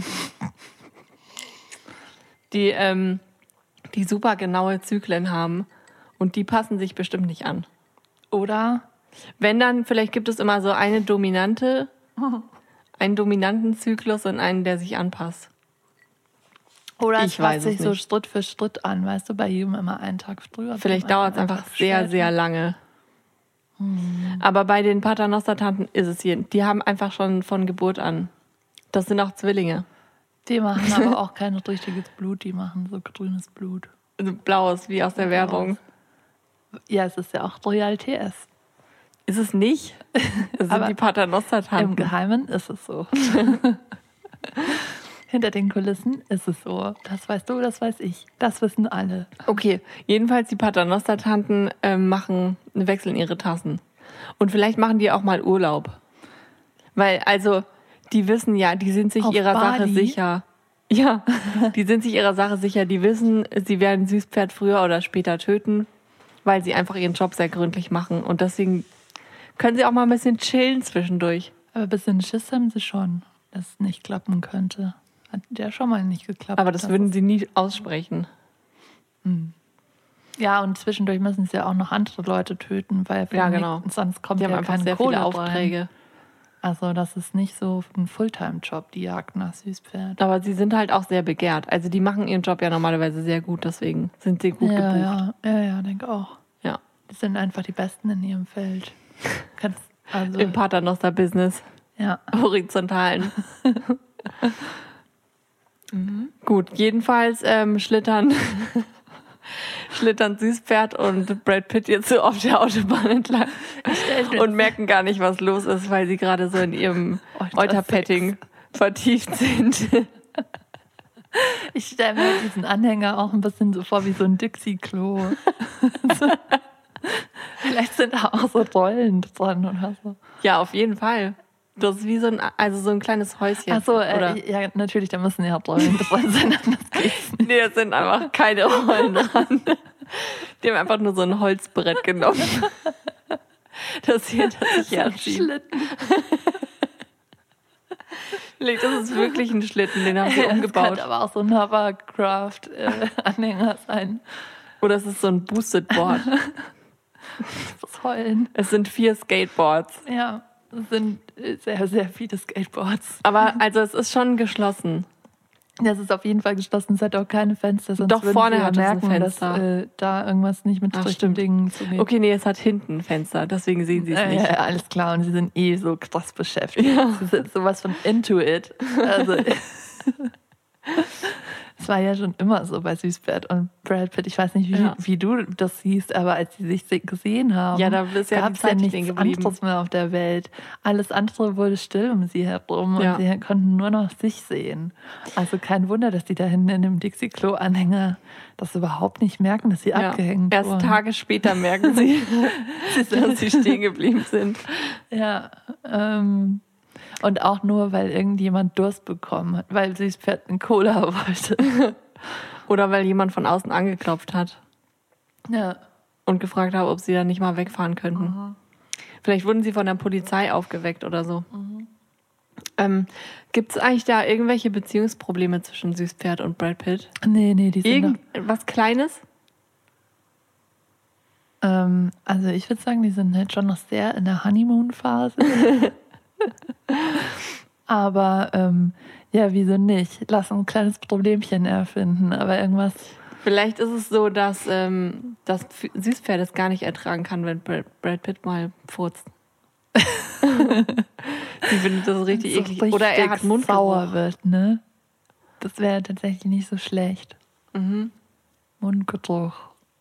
C: Die, ähm, die super genaue Zyklen haben und die passen sich bestimmt nicht an.
B: Oder?
C: Wenn dann, vielleicht gibt es immer so eine dominante, einen dominanten Zyklus und einen, der sich anpasst.
B: Oder
C: Ich
B: es
C: weiß
B: passt
C: es
B: sich so
C: nicht.
B: Schritt für Schritt an, weißt du, bei jedem immer einen Tag früher.
C: Vielleicht
B: beim
C: dauert es
B: anderen
C: einfach
B: einen Tag
C: sehr,
B: später.
C: sehr lange. Aber bei den Paternoster-Tanten ist es hier. Die haben einfach schon von Geburt an. Das sind auch Zwillinge.
B: Die machen aber auch kein richtiges Blut, die machen so grünes Blut.
C: Also blaues, wie aus der Werbung.
B: Ja, es ist ja auch Royal T S.
C: Ist es nicht? Das sind
B: Aber
C: die
B: Im
C: Paternoster-Tanten.
B: Geheimen ist es so. Hinter den Kulissen ist es so. Das weißt du, das weiß ich. Das wissen alle.
C: Okay, jedenfalls die Paternoster-Tanten ähm, machen, wechseln ihre Tassen. Und vielleicht machen die auch mal Urlaub. Weil, also, die wissen ja, die sind sich
B: Auf
C: ihrer Sache
B: Bali?
C: sicher. Ja, die sind sich ihrer Sache sicher. Die wissen, sie werden Süßpferd früher oder später töten, weil sie einfach ihren Job sehr gründlich machen. Und deswegen können sie auch mal ein bisschen chillen zwischendurch.
B: Aber ein bisschen Schiss haben sie schon, dass es nicht klappen könnte. Hat ja schon mal nicht geklappt.
C: Aber das würden sie nie aussprechen.
B: Hm. Ja, und zwischendurch müssen sie ja auch noch andere Leute töten, weil
C: Ja, genau.
B: sonst kommt
C: Die haben
B: ja
C: einfach
B: keine
C: sehr
B: Kohle
C: viele Aufträge.
B: rein. Also das ist nicht so ein Fulltime-Job, die Jagd nach Süßpferd.
C: Aber sie sind halt auch sehr begehrt. Also die machen ihren Job ja normalerweise sehr gut, deswegen sind sie gut
B: ja,
C: gebucht.
B: Ja, ja, ja, denke auch.
C: Ja.
B: Die sind einfach die Besten in ihrem Feld. Kannst, also,
C: Im Paternoster-Business.
B: ja.
C: Horizontalen. mhm. Gut, jedenfalls ähm, schlittern, schlittern Süßpferd und Brad Pitt jetzt so auf der Autobahn entlang und merken gar nicht, was los ist, weil sie gerade so in ihrem Euterpetting vertieft sind.
B: Ich stelle mir diesen Anhänger auch ein bisschen so vor wie so ein Dixie-Klo. Vielleicht sind da auch so Rollen dran oder so.
C: Ja, auf jeden Fall. Das ist wie so ein, also so ein kleines Häuschen.
B: Ach so,
C: oder?
B: Äh, ja, natürlich, da müssen ja Rollen dran sein. Das geht's nicht.
C: Nee, da sind einfach keine Rollen dran. Die haben einfach nur so ein Holzbrett genommen. Das hier, das sich herzieht.
B: Schlitten.
C: Das ist wirklich ein Schlitten, den haben sie
B: Ja,
C: umgebaut.
B: Das kann aber auch so ein Hovercraft-Anhänger sein.
C: Oder es ist so ein Boosted Board.
B: Das Heulen.
C: Es sind vier Skateboards.
B: Ja, es sind sehr, sehr viele Skateboards.
C: Aber also es ist schon geschlossen.
B: Das ist auf jeden Fall geschlossen. Es hat auch keine Fenster. Sonst
C: Doch,
B: würden
C: vorne
B: sie ja
C: hat es ein
B: merken,
C: Fenster.
B: dass äh, da irgendwas nicht mit
C: Ach,
B: richtigen Dingen zugeht.
C: Okay, nee, es hat hinten ein Fenster, deswegen sehen sie es
B: Ja,
C: nicht.
B: ja, alles klar. Und sie sind eh so krass beschäftigt.
C: Ja.
B: Sie sind sowas von into it. Also, es war ja schon immer so bei Süßpferd und Brad Pitt. Ich weiß nicht, wie,
C: Ja.
B: wie du das siehst, aber als sie sich gesehen haben,
C: Ja, da ist ja
B: gab
C: die
B: es ja
C: Zeit
B: nichts
C: stehen geblieben.
B: anderes mehr auf der Welt. Alles andere wurde still um sie herum
C: Ja.
B: und sie konnten nur noch sich sehen. Also kein Wunder, dass die da hinten in dem Dixie-Klo-Anhänger das überhaupt nicht merken, dass sie
C: Ja.
B: abgehängt
C: Erst
B: wurden.
C: Tage später merken sie, dass sie stehen geblieben sind.
B: Ja, ähm, und auch nur, weil irgendjemand Durst bekommen hat, weil Süßpferd einen Cola wollte.
C: Oder weil jemand von außen angeklopft hat
B: Ja.
C: und gefragt hat, ob sie dann nicht mal wegfahren könnten.
B: Mhm.
C: Vielleicht wurden sie von der Polizei aufgeweckt oder so.
B: Mhm.
C: Ähm, Gibt es eigentlich da irgendwelche Beziehungsprobleme zwischen Süßpferd und Brad Pitt?
B: Nee, nee, die sind
C: Irgend was Kleines?
B: noch, ähm, also ich würde sagen, die sind halt schon noch sehr in der Honeymoon-Phase. Aber ähm, ja, wieso nicht? Lass ein kleines Problemchen erfinden, aber irgendwas.
C: Vielleicht ist es so, dass ähm, das Süßpferd es gar nicht ertragen kann, wenn Brad Brad Pitt mal furzt. Sie findet das richtig
B: so
C: eklig. Oder er hat Mundgeruch.
B: sauer wird, ne? Das wäre tatsächlich nicht so schlecht.
C: Mhm.
B: Mundgeruch.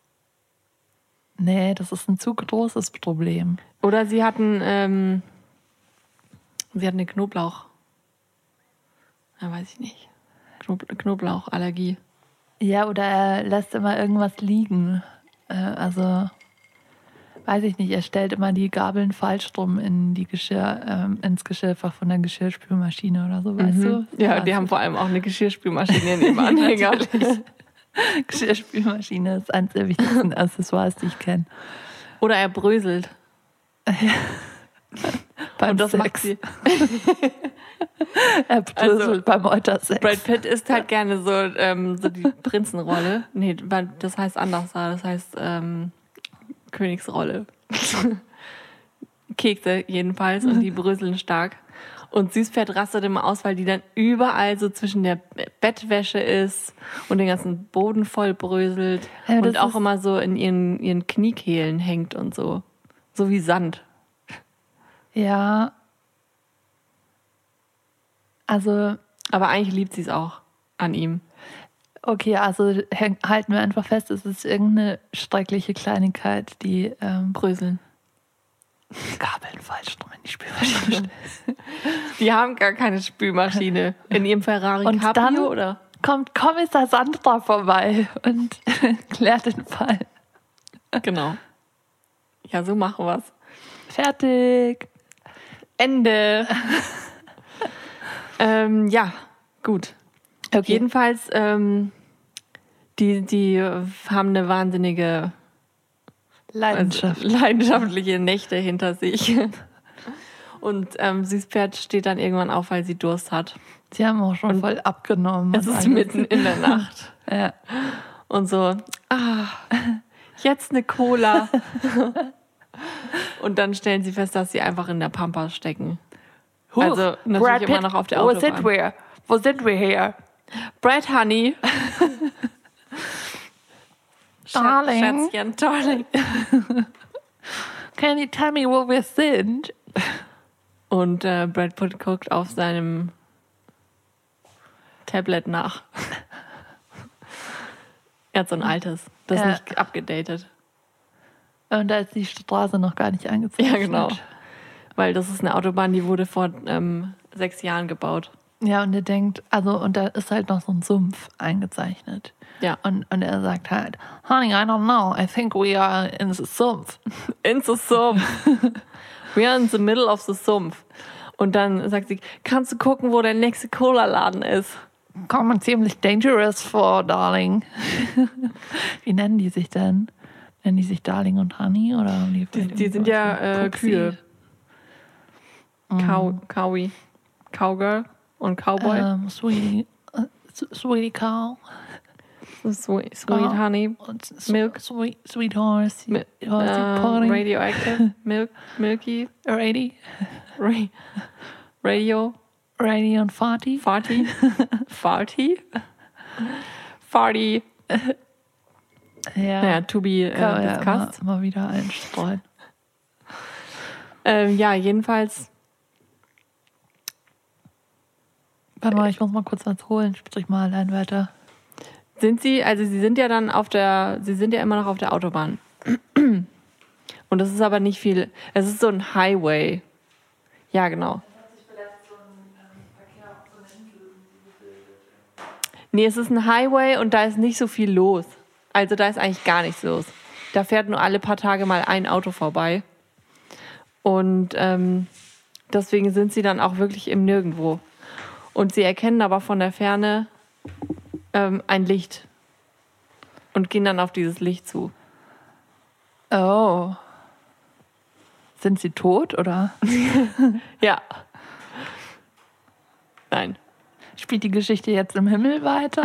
B: Nee, das ist ein zu großes Problem.
C: Oder sie hatten, ähm, sie hatten eine Knoblauch. Ja, weiß ich nicht. Knob Knoblauchallergie.
B: Ja, oder er lässt immer irgendwas liegen. Äh, also, weiß ich nicht, er stellt immer die Gabeln falsch rum in die Geschirr, ähm, ins Geschirrfach von der Geschirrspülmaschine oder so, weißt
C: Mhm.
B: du?
C: Ja, die haben vor allem auch eine Geschirrspülmaschine in ihrem Anhänger.
B: Geschirrspülmaschine ist eines der wichtigsten Accessoires, die ich kenne.
C: Oder er bröselt.
B: Beim
C: Und das
B: Sex.
C: macht sie.
B: Er bröselt
C: Also,
B: beim Eutersex.
C: Brad Pitt ist halt gerne so, ähm, so die Prinzenrolle. Nee, das heißt anders. Das heißt ähm, Königsrolle. Kekse jedenfalls und die bröseln stark. Und Süßpferd rastet immer aus, weil die dann überall so zwischen der Bettwäsche ist und den ganzen Boden voll bröselt.
B: Ja, das
C: und auch
B: ist-
C: immer so in ihren, ihren Kniekehlen hängt und so. So wie Sand.
B: Ja. Also,
C: Aber eigentlich liebt sie es auch an ihm.
B: okay, also häng, halten wir einfach fest, es ist irgendeine schreckliche Kleinigkeit, die ähm,
C: Bröseln.
B: Gabeln falsch rum in die Spülmaschine stellen.
C: Die haben gar keine Spülmaschine. In ihrem Ferrari
B: Und
C: Cabrio,
B: dann
C: oder?
B: kommt Kommissar Sandra vorbei und klärt den Fall.
C: Genau. Ja, so machen wir's.
B: Fertig.
C: Ende. ähm, ja, gut.
B: Okay.
C: Jedenfalls, ähm, die, die haben eine wahnsinnige
B: Leidenschaft.
C: Also, leidenschaftliche Nächte hinter sich. Und ähm, Süßpferd steht dann irgendwann auf, weil sie Durst hat.
B: Sie haben auch schon und voll abgenommen.
C: Es ist mitten in der Nacht.
B: Ja.
C: Und so, ah, jetzt eine Cola. Und dann stellen sie fest, dass sie einfach in der Pampa stecken.
B: Huch,
C: also natürlich
B: Brad
C: immer
B: Pitt,
C: noch auf der
B: wo
C: Autobahn.
B: Sind wir? Wo sind wir hier?
C: Brad Honey.
B: Darling.
C: Schätzchen, Darling.
B: Can you tell me, wo wir sind?
C: Und äh, Brad Pitt guckt auf seinem Tablet nach. Er hat so ein altes. Das ist
B: Ja.
C: nicht abgedatet.
B: Und da ist die Straße noch gar nicht eingezeichnet.
C: Ja, genau. Weil das ist eine Autobahn, die wurde vor ähm, sechs Jahren gebaut.
B: Ja, und er denkt, also, und da ist halt noch so ein Sumpf eingezeichnet.
C: Ja.
B: Und, und er sagt halt, honey, I don't know, I think we are in the Sumpf.
C: In the Sumpf. We are in the middle of the Sumpf. Und dann sagt sie, kannst du gucken, wo der nächste Cola-Laden ist?
B: Kommen ziemlich dangerous vor, Darling. Wie nennen die sich denn? Nennen die sich Darling und Honey? Oder
C: Die, die sind ja äh, Kühe. Cow, Cowie. Cowgirl und Cowboy.
B: Ähm, Sweetie, äh, Sweetie Cow.
C: Sweet, sweet Honey.
B: Und s-
C: Milk.
B: Sweet, sweet Horsey.
C: Mi-
B: Horsey
C: ähm,
B: Pudding.
C: Radioactive. Milk, Milky.
B: Rady.
C: Ra Radio.
B: Rady und Farty.
C: Farty. Farty. Farty.
B: Ja.
C: Naja, to be äh,
B: Kann man ja immer,
C: discussed.
B: immer wieder einstreuen.
C: Ähm, ja, jedenfalls.
B: Warte mal, ich muss mal kurz was holen. Sprich mal allein weiter.
C: Sind sie, also sie sind ja dann auf der, sie sind ja immer noch auf der Autobahn. Und das ist aber nicht viel, es ist so ein Highway. Ja, genau. Nee, es ist ein Highway und da ist nicht so viel los. Also da ist eigentlich gar nichts los. Da fährt nur alle paar Tage mal ein Auto vorbei. Und ähm, deswegen sind sie dann auch wirklich im Nirgendwo. Und sie erkennen aber von der Ferne ähm, ein Licht und gehen dann auf dieses Licht zu.
B: Oh. Sind sie tot, oder?
C: Ja. Nein.
B: Spielt die Geschichte jetzt im Himmel weiter?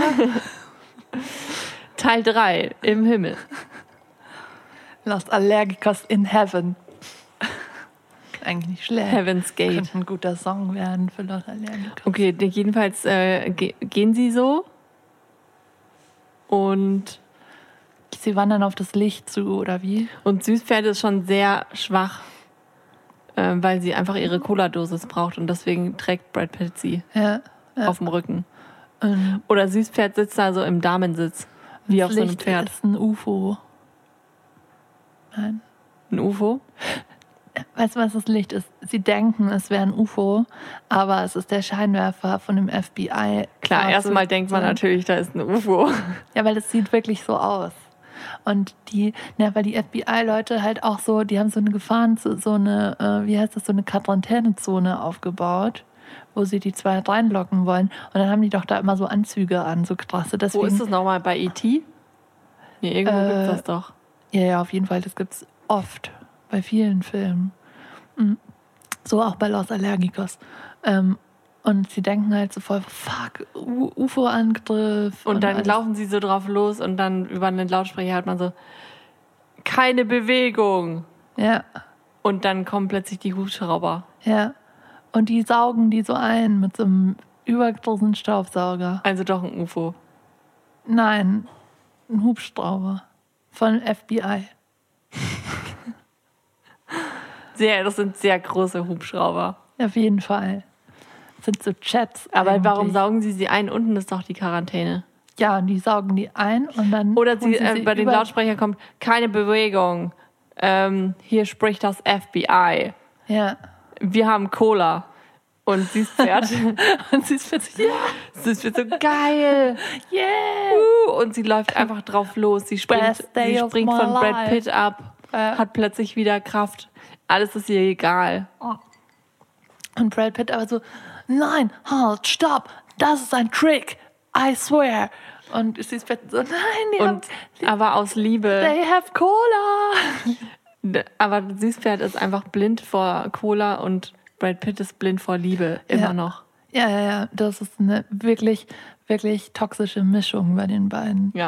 C: Teil drei, im Himmel.
B: Los Allergicos in Heaven. Eigentlich nicht schlecht.
C: Heaven's Gate.
B: Könnte ein guter Song werden für Los Allergicos.
C: Okay, die- jedenfalls äh, ge gehen sie so und,
B: Sie wandern auf das Licht zu, oder wie?
C: und Süßpferd ist schon sehr schwach, äh, weil sie einfach ihre Cola-Dosis braucht und deswegen trägt Brad Pitt sie
B: Ja. ja.
C: auf dem Rücken.
B: Und
C: Oder Süßpferd sitzt da so im Damensitz, wie
B: das
C: auf so einem
B: Licht
C: Pferd.
B: ist ein U F O. Nein.
C: Ein U F O?
B: Weißt du, was das Licht ist? Sie denken, es wäre ein U F O, aber es ist der Scheinwerfer von dem F B I.
C: Klar,
B: Fahrzeug.
C: erstmal denkt man natürlich, da ist ein U F O.
B: Ja, weil es sieht wirklich so aus. Und die, ja, weil die F B I-Leute halt auch so, die haben so eine Gefahren, so eine, äh, wie heißt das, so eine Quarantänezone aufgebaut, wo sie die zwei reinlocken wollen. Und dann haben die doch da immer so Anzüge an, so krasse. Deswegen,
C: Wo ist das nochmal? Bei E T? Nee, irgendwo
B: Äh,
C: gibt's das doch.
B: Ja, ja, auf jeden Fall. Das gibt's oft bei vielen Filmen. Mhm. So auch bei Los Allergicos. Ähm, und sie denken halt so voll, fuck, U- U F O-Angriff.
C: Und dann
B: alles.
C: laufen sie so drauf los und dann über einen Lautsprecher hört man so, keine Bewegung.
B: Ja,
C: Und dann kommen plötzlich die Hubschrauber.
B: ja. Und die saugen die so ein mit so einem übergroßen Staubsauger.
C: Also doch ein U F O.
B: Nein, ein Hubschrauber von F B I.
C: Sehr, das sind sehr große Hubschrauber.
B: Auf jeden Fall. Das sind so Chats.
C: Aber
B: eigentlich.
C: warum saugen sie sie ein? Unten ist doch die Quarantäne.
B: Ja, und die saugen die ein und dann.
C: Oder
B: holen
C: sie, äh, bei den
B: über-
C: Lautsprechern kommt, keine Bewegung. Ähm, hier spricht das F B I.
B: Ja.
C: Wir haben Cola. Und sie ist Pferd.
B: Und sie ist plötzlich, ja,
C: Sie ist so geil.
B: yeah.
C: Uh, und sie läuft einfach drauf los. Sie springt,
B: Best day
C: sie
B: of
C: springt
B: my
C: von Brad
B: life.
C: Pitt ab,
B: Ja.
C: hat plötzlich wieder Kraft. Alles ist ihr egal.
B: Und Brad Pitt aber so, nein, halt, stopp, das ist ein Trick. I swear. Und Süßpferd so, nein, die
C: Und,
B: haben, die,
C: aber aus Liebe.
B: they have Cola.
C: D- Aber Süßpferd ist einfach blind vor Cola und Brad Pitt ist blind vor Liebe. Immer
B: Ja.
C: noch.
B: Ja, ja, ja, das ist eine wirklich, wirklich toxische Mischung bei den beiden.
C: Ja.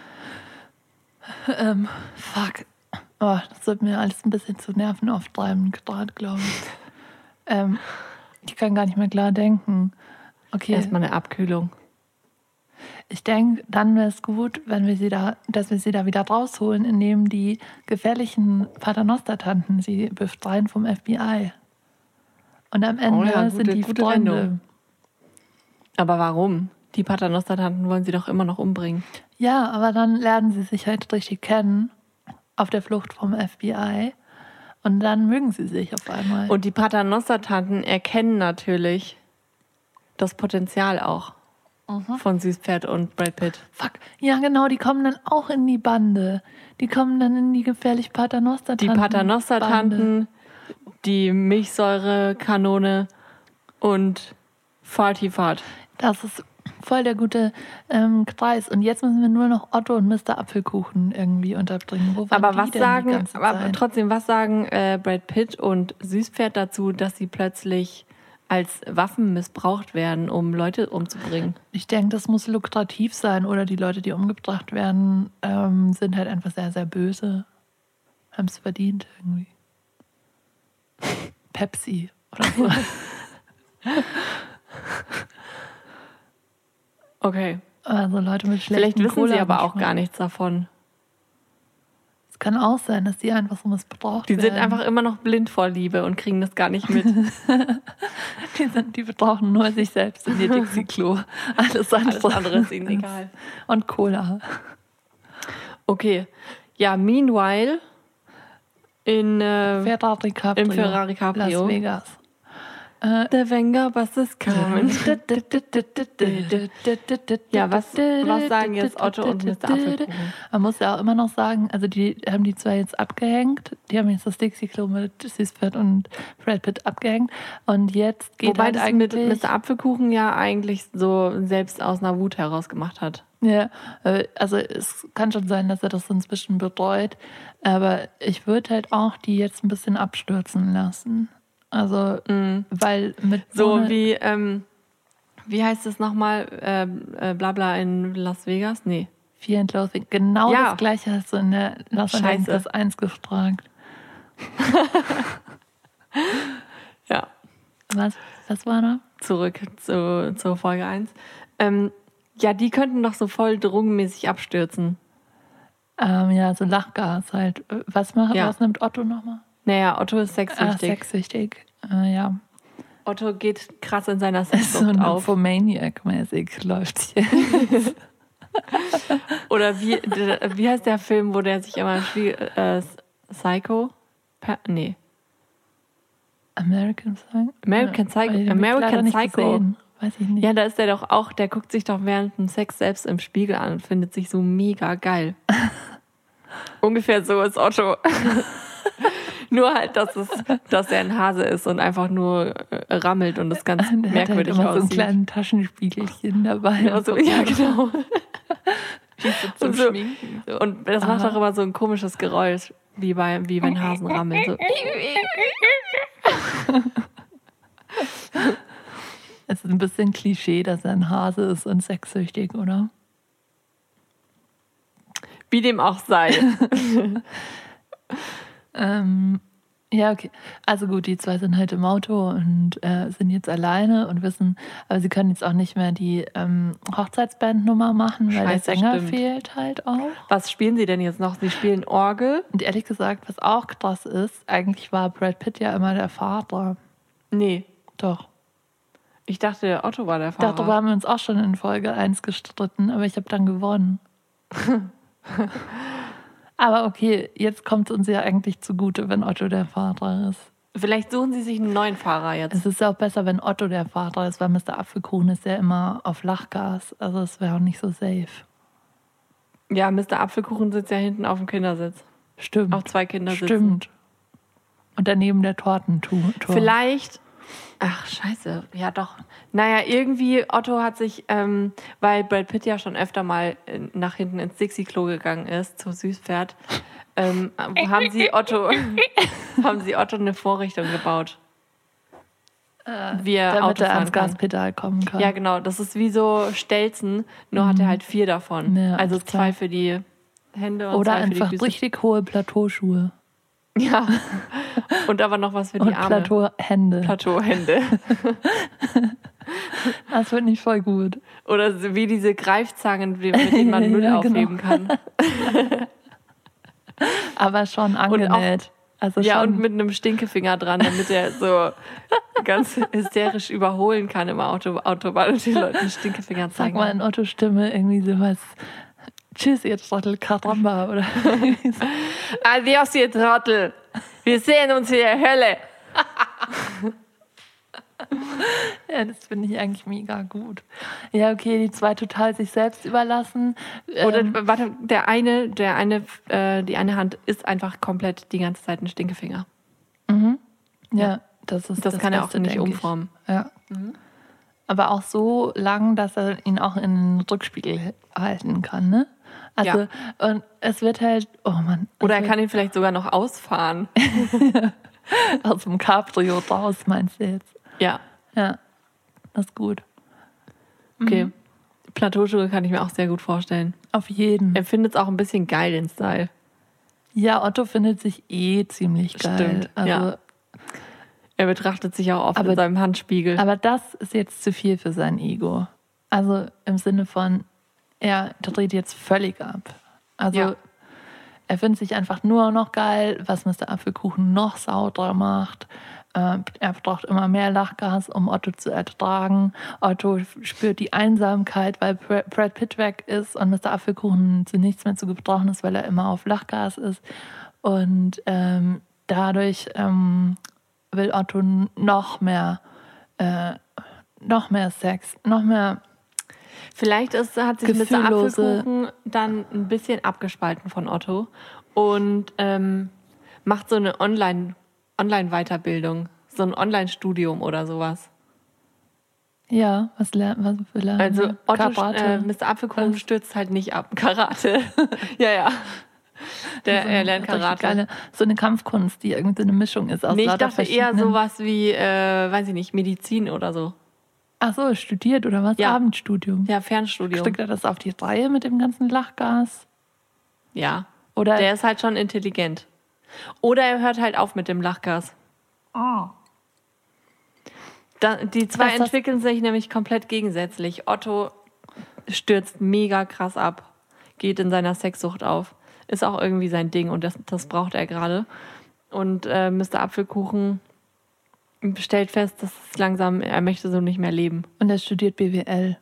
B: Ähm, fuck. Oh, das wird mir alles ein bisschen zu nervenauftreibend gerade, glaube ich. ähm, ich kann gar nicht mehr klar denken. Okay.
C: Erstmal eine Abkühlung.
B: Ich denke, dann wäre es gut, wenn wir sie da, dass wir sie da wieder rausholen, indem die gefährlichen Paternoster-Tanten sie befreien vom F B I. Und am Ende
C: Oh ja, gute-
B: sind die
C: gute
B: Freunde.
C: Wendung. Aber warum? Die Paternoster-Tanten wollen sie doch immer noch umbringen.
B: Ja, aber dann lernen sie sich halt richtig kennen auf der Flucht vom F B I. Und dann mögen sie sich auf einmal.
C: Und die Paternoster-Tanten erkennen natürlich das Potenzial auch von Süßpferd und Brad Pitt.
B: Fuck. Ja, genau, die kommen dann auch in die Bande. Die kommen dann in die gefährlich Paternoster-Tanten.
C: Die Paternoster-Tanten, die Milchsäure-Kanone und Fartifart.
B: Das ist voll der gute ähm, Kreis. Und jetzt müssen wir nur noch Otto und Mister Apfelkuchen irgendwie unterbringen. Wo waren
C: Aber
B: die
C: was
B: denn die
C: sagen,
B: ganze
C: aber
B: Zeit?
C: trotzdem, was sagen äh, Brad Pitt und Süßpferd dazu, dass sie plötzlich als Waffen missbraucht werden, um Leute umzubringen?
B: Ich denke, das muss lukrativ sein. Oder die Leute, die umgebracht werden, ähm, sind halt einfach sehr, sehr böse. Haben es verdient irgendwie. Pepsi oder so.
C: Okay.
B: Also Leute mit schlechten
C: Vielleicht wissen sie aber auch
B: Cola-Geschmack.
C: gar nichts davon.
B: Es kann auch sein, dass die einfach so missbraucht
C: Die
B: werden.
C: sind einfach immer noch blind vor Liebe und kriegen das gar nicht mit.
B: Die, sind, die brauchen nur sich selbst in ihr Dixie-Klo. Alles andere,
C: Alles andere ist ihnen egal.
B: Und Cola.
C: Okay. Ja, meanwhile in äh,
B: Ferrari Cabrio.
C: im Ferrari Cabrio.
B: Las Vegas.
C: The Wenger Bus is coming. Ja, was, was sagen jetzt Otto und Mister Apfelkuchen?
B: Man muss ja auch immer noch sagen, also die haben die zwei jetzt abgehängt. Die haben jetzt das Dixie-Klo mit Süßpferd und Brad Pitt abgehängt. Und jetzt geht
C: Wobei
B: halt
C: das
B: eigentlich...
C: mit Mister Apfelkuchen ja eigentlich so selbst aus einer Wut heraus gemacht hat.
B: Ja, äh, also es kann schon sein, dass er das inzwischen bereut. Aber ich würde halt auch die jetzt ein bisschen abstürzen lassen. Also, weil mit
C: So
B: ohne-
C: wie, ähm, wie heißt es nochmal, ähm, äh, Blabla in Las Vegas? Nee.
B: Fear and Loathing. Genau
C: Ja.
B: das gleiche hast du in der Las
C: Scheiße.
B: Vegas eins gefragt.
C: Ja,
B: Was, was war da?
C: zurück zu, zur Folge eins. Ähm, ja, die könnten doch so voll drogenmäßig abstürzen.
B: Ähm, ja, so Lachgas halt. Was, macht,
C: Ja.
B: was nimmt Otto nochmal?
C: Naja, Otto ist
B: Ah,
C: sexsüchtig.
B: sexsüchtig. Äh, ja.
C: Otto geht krass in seiner
B: Ist so
C: Sexsucht
B: ein
C: auf.
B: Infomaniac-mäßig läuft hier.
C: Oder wie, d- wie heißt der Film, wo der sich immer spielt? Äh, Psycho? Pa- nee.
B: American Psycho?
C: American Psycho-
B: Weil den hab ich
C: American
B: leider nicht
C: Psycho.
B: gesehen. Weiß ich nicht.
C: Ja, da ist der doch auch, der guckt sich doch während dem Sex selbst im Spiegel an und findet sich so mega geil. Ungefähr so ist Otto. Nur halt, dass, es, dass er ein Hase ist und einfach nur äh, rammelt und das ganz
B: Der hat halt
C: merkwürdig
B: immer so einen
C: aussieht.
B: kleinen Taschenspiegelchen dabei.
C: Ja, so, ja, genau.
B: Zum
C: Und so-
B: Schminken. So.
C: Und das macht
B: Aha.
C: auch immer so ein komisches Geräusch, wie, bei, wie wenn Hasen rammeln. So.
B: Es ist ein bisschen Klischee, dass er ein Hase ist und sexsüchtig, oder?
C: Wie dem auch sei.
B: Ähm, ja, okay. Also gut, die zwei sind halt im Auto und äh, sind jetzt alleine und wissen, aber sie können jetzt auch nicht mehr die ähm, Hochzeitsbandnummer machen, weil
C: Scheiße,
B: der Sänger
C: stimmt.
B: fehlt halt auch.
C: Was spielen sie denn jetzt noch? Sie spielen Orgel?
B: Und ehrlich gesagt, was auch krass ist, eigentlich war Brad Pitt ja immer der Vater.
C: Nee.
B: Doch.
C: Ich dachte, Otto war der Fahrer.
B: Darüber haben wir uns auch schon in Folge eins gestritten, aber ich habe dann gewonnen. Aber okay, jetzt kommt es uns ja eigentlich zugute, wenn Otto der Vater ist.
C: Vielleicht suchen sie sich einen neuen Fahrer jetzt.
B: Es ist ja auch besser, wenn Otto der Vater ist, weil Mister Apfelkuchen ist ja immer auf Lachgas. Also es wäre auch nicht so safe.
C: Ja, Mister Apfelkuchen sitzt ja hinten auf dem Kindersitz.
B: Stimmt.
C: Auf zwei Kindersitzen.
B: Stimmt. Und daneben der Tortentour.
C: Vielleicht Ach, scheiße. Ja, doch. Naja, irgendwie, Otto hat sich, ähm, weil Brad Pitt ja schon öfter mal in, nach hinten ins Dixie-Klo gegangen ist, zu Süßpferd, ähm, haben sie Otto haben sie Otto eine Vorrichtung gebaut.
B: Äh,
C: wie er
B: damit
C: Auto
B: er
C: fahren
B: ans
C: kann.
B: Gaspedal kommen kann.
C: Ja, genau. Das ist wie so Stelzen, nur
B: Mhm.
C: hat er halt vier davon.
B: Ja,
C: also
B: alles
C: zwei
B: klar.
C: für die Hände und
B: Oder
C: zwei für
B: einfach
C: die Füße.
B: richtig hohe Plateauschuhe.
C: Ja. Und aber noch was für die
B: Und
C: Arme.
B: Plateauhände.
C: Plateauhände.
B: Das wird nicht voll gut.
C: Oder so wie diese Greifzangen, mit denen man Müll
B: Ja, genau.
C: aufheben kann.
B: Aber schon angenäht. Also
C: Ja,
B: schon,
C: und mit einem Stinkefinger dran, damit er so ganz hysterisch überholen kann im Auto, Autobahn und den Leuten Stinkefinger
B: sag
C: zeigen.
B: mal in Ottos Stimme irgendwie sowas. Tschüss, ihr Trottel, Karamba. Oder
C: Adios, ihr Trottel. Wir sehen uns in der Hölle.
B: ja, das finde ich eigentlich mega gut. Ja, okay, die zwei total sich selbst überlassen.
C: Oder
B: Ähm,
C: warte, der eine, der eine, äh, die eine Hand ist einfach komplett die ganze Zeit ein Stinkefinger.
B: ja, das ist
C: Das,
B: das
C: kann er
B: Beste,
C: auch nicht
B: denke ich.
C: umformen.
B: Ja. Aber auch so lang, dass er ihn auch in den Rückspiegel halten kann, ne? Also,
C: Ja.
B: und es wird halt, oh Mann. es
C: Oder er
B: wird
C: kann ihn vielleicht sogar noch ausfahren.
B: aus dem Cabrio raus, meinst du jetzt?
C: Ja,
B: Ja, das ist gut.
C: okay. Plateauschuhe kann ich mir auch sehr gut vorstellen.
B: Auf jeden.
C: Er findet es auch ein bisschen geil, den Style.
B: Ja, Otto findet sich eh ziemlich geil.
C: Stimmt,
B: Also,
C: ja. Er betrachtet sich auch oft
B: Aber-
C: in seinem Handspiegel.
B: Aber das ist jetzt zu viel für sein Ego. Also im Sinne von, er dreht jetzt völlig ab. Also
C: Ja.
B: er findet sich einfach nur noch geil, was Mister Apfelkuchen noch sauter macht. Äh, Er braucht immer mehr Lachgas, um Otto zu ertragen. Otto spürt die Einsamkeit, weil Bra- Brad Pitt weg ist und Mister Apfelkuchen zu nichts mehr zu gebrauchen ist, weil er immer auf Lachgas ist. Und ähm, dadurch ähm, will Otto noch mehr, äh, noch mehr Sex, noch mehr.
C: Vielleicht ist, hat sich Mister
B: Gefühllose-
C: Apfelkuchen dann ein bisschen abgespalten von Otto und ähm, macht so eine Online, Online-Weiterbildung, so ein Online-Studium oder sowas.
B: Ja, was lernt, was will er?
C: Also Otto,
B: Karate.
C: äh, Mister Apfelkuchen
B: Was?
C: stürzt halt nicht ab. Karate. ja, ja. Der,
B: So
C: er lernt
B: eine richtig
C: Karate.
B: Geile, so eine Kampfkunst, die irgendwie so eine Mischung ist aus
C: Nee, ich
B: lauter
C: dachte eher
B: verschiedenen-
C: sowas wie, äh, weiß ich nicht, Medizin oder so.
B: Ach so, studiert oder was?
C: Ja.
B: Abendstudium.
C: Ja, Fernstudium.
B: Stückt er das auf die Reihe mit dem ganzen Lachgas?
C: Ja.
B: Oder
C: Der ist halt schon intelligent. Oder er hört halt auf mit dem Lachgas.
B: oh.
C: Da, die zwei
B: Was das-
C: entwickeln sich nämlich komplett gegensätzlich. Otto stürzt mega krass ab, geht in seiner Sexsucht auf. Ist auch irgendwie sein Ding und das, das braucht er gerade. Und äh, Mister Apfelkuchen stellt fest, dass es langsam, er möchte so nicht mehr leben.
B: Und er studiert B W L.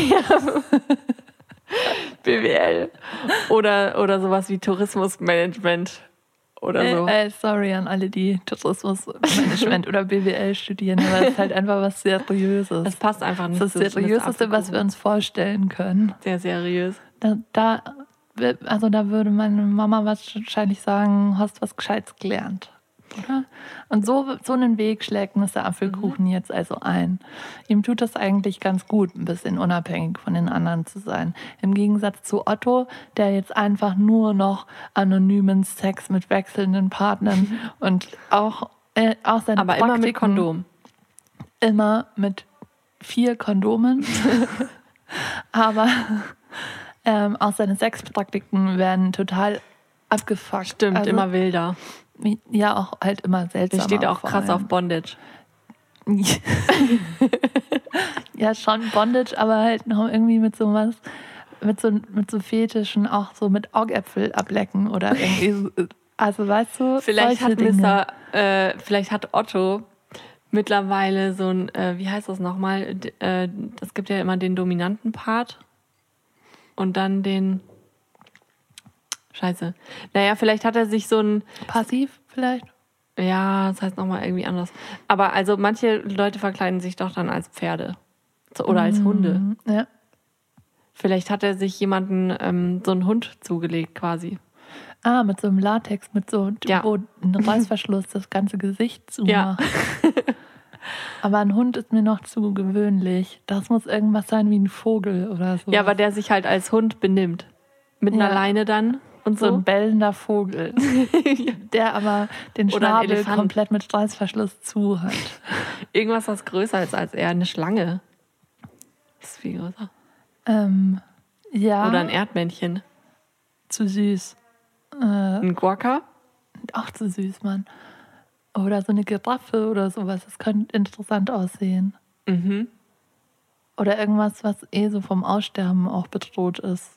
C: B W L. Oder, oder sowas wie Tourismusmanagement oder so.
B: Äh, äh, sorry an alle, die Tourismusmanagement oder B W L studieren, aber es ist halt einfach was Seriöses.
C: Das passt einfach nicht
B: Das ist
C: zu
B: das
C: Mister
B: Seriöseste, was wir
C: Apfelkuchen.
B: uns vorstellen können.
C: Sehr seriös.
B: Da, da, also da würde meine Mama wahrscheinlich sagen, hast was Gescheites gelernt. Oder? Und so, so einen Weg schlägt Mister Apfelkuchen jetzt also ein. Ihm tut das eigentlich ganz gut, ein bisschen unabhängig von den anderen zu sein. Im Gegensatz zu Otto, der jetzt einfach nur noch anonymen Sex mit wechselnden Partnern und auch, äh, auch seine
C: Aber immer mit
B: Praktiken
C: Kondom.
B: immer mit vier Kondomen. Aber ähm, auch seine Sexpraktiken werden total abgefuckt.
C: Stimmt,
B: Also,
C: immer wilder.
B: Ja, auch halt immer
C: Der
B: seltsamer.
C: steht auch
B: vor
C: krass auf
B: allem.
C: Bondage.
B: Ja, schon Bondage, aber halt noch irgendwie mit so was, mit so, mit so Fetischen, auch so mit Augäpfel ablecken oder irgendwie so. Also weißt du,
C: Vielleicht
B: solche
C: hat
B: Dinge.
C: Mister Äh, vielleicht hat Otto mittlerweile so ein, äh, wie heißt das nochmal? D- äh, Es gibt ja immer den dominanten Part und dann den. Scheiße. Naja, vielleicht hat er sich so ein.
B: Passiv vielleicht?
C: Ja, das heißt nochmal irgendwie anders. Aber also manche Leute verkleiden sich doch dann als Pferde. So, oder als Hunde.
B: Mhm, ja.
C: Vielleicht hat er sich jemanden ähm, so einen Hund zugelegt quasi.
B: Ah, mit so einem Latex, mit so,
C: Ja.
B: wo ein Reißverschluss das ganze Gesicht zumacht.
C: Ja.
B: Aber ein Hund ist mir noch zu gewöhnlich. Das muss irgendwas sein wie ein Vogel oder so.
C: Ja, aber der sich halt als Hund benimmt. Mit einer
B: Ja.
C: Leine dann und
B: so
C: so.
B: ein bellender Vogel, der aber den
C: Oder ein
B: Schnabel
C: Elefant.
B: komplett mit Reißverschluss zu hat.
C: Irgendwas, was größer ist als er. Eine Schlange. Das ist viel größer.
B: Ähm, ja,
C: Oder ein Erdmännchen.
B: zu süß. Äh,
C: Ein Guaca.
B: auch zu süß, Mann. Oder so eine Giraffe oder sowas. Das könnte interessant aussehen.
C: Mhm.
B: Oder irgendwas, was eh so vom Aussterben auch bedroht ist.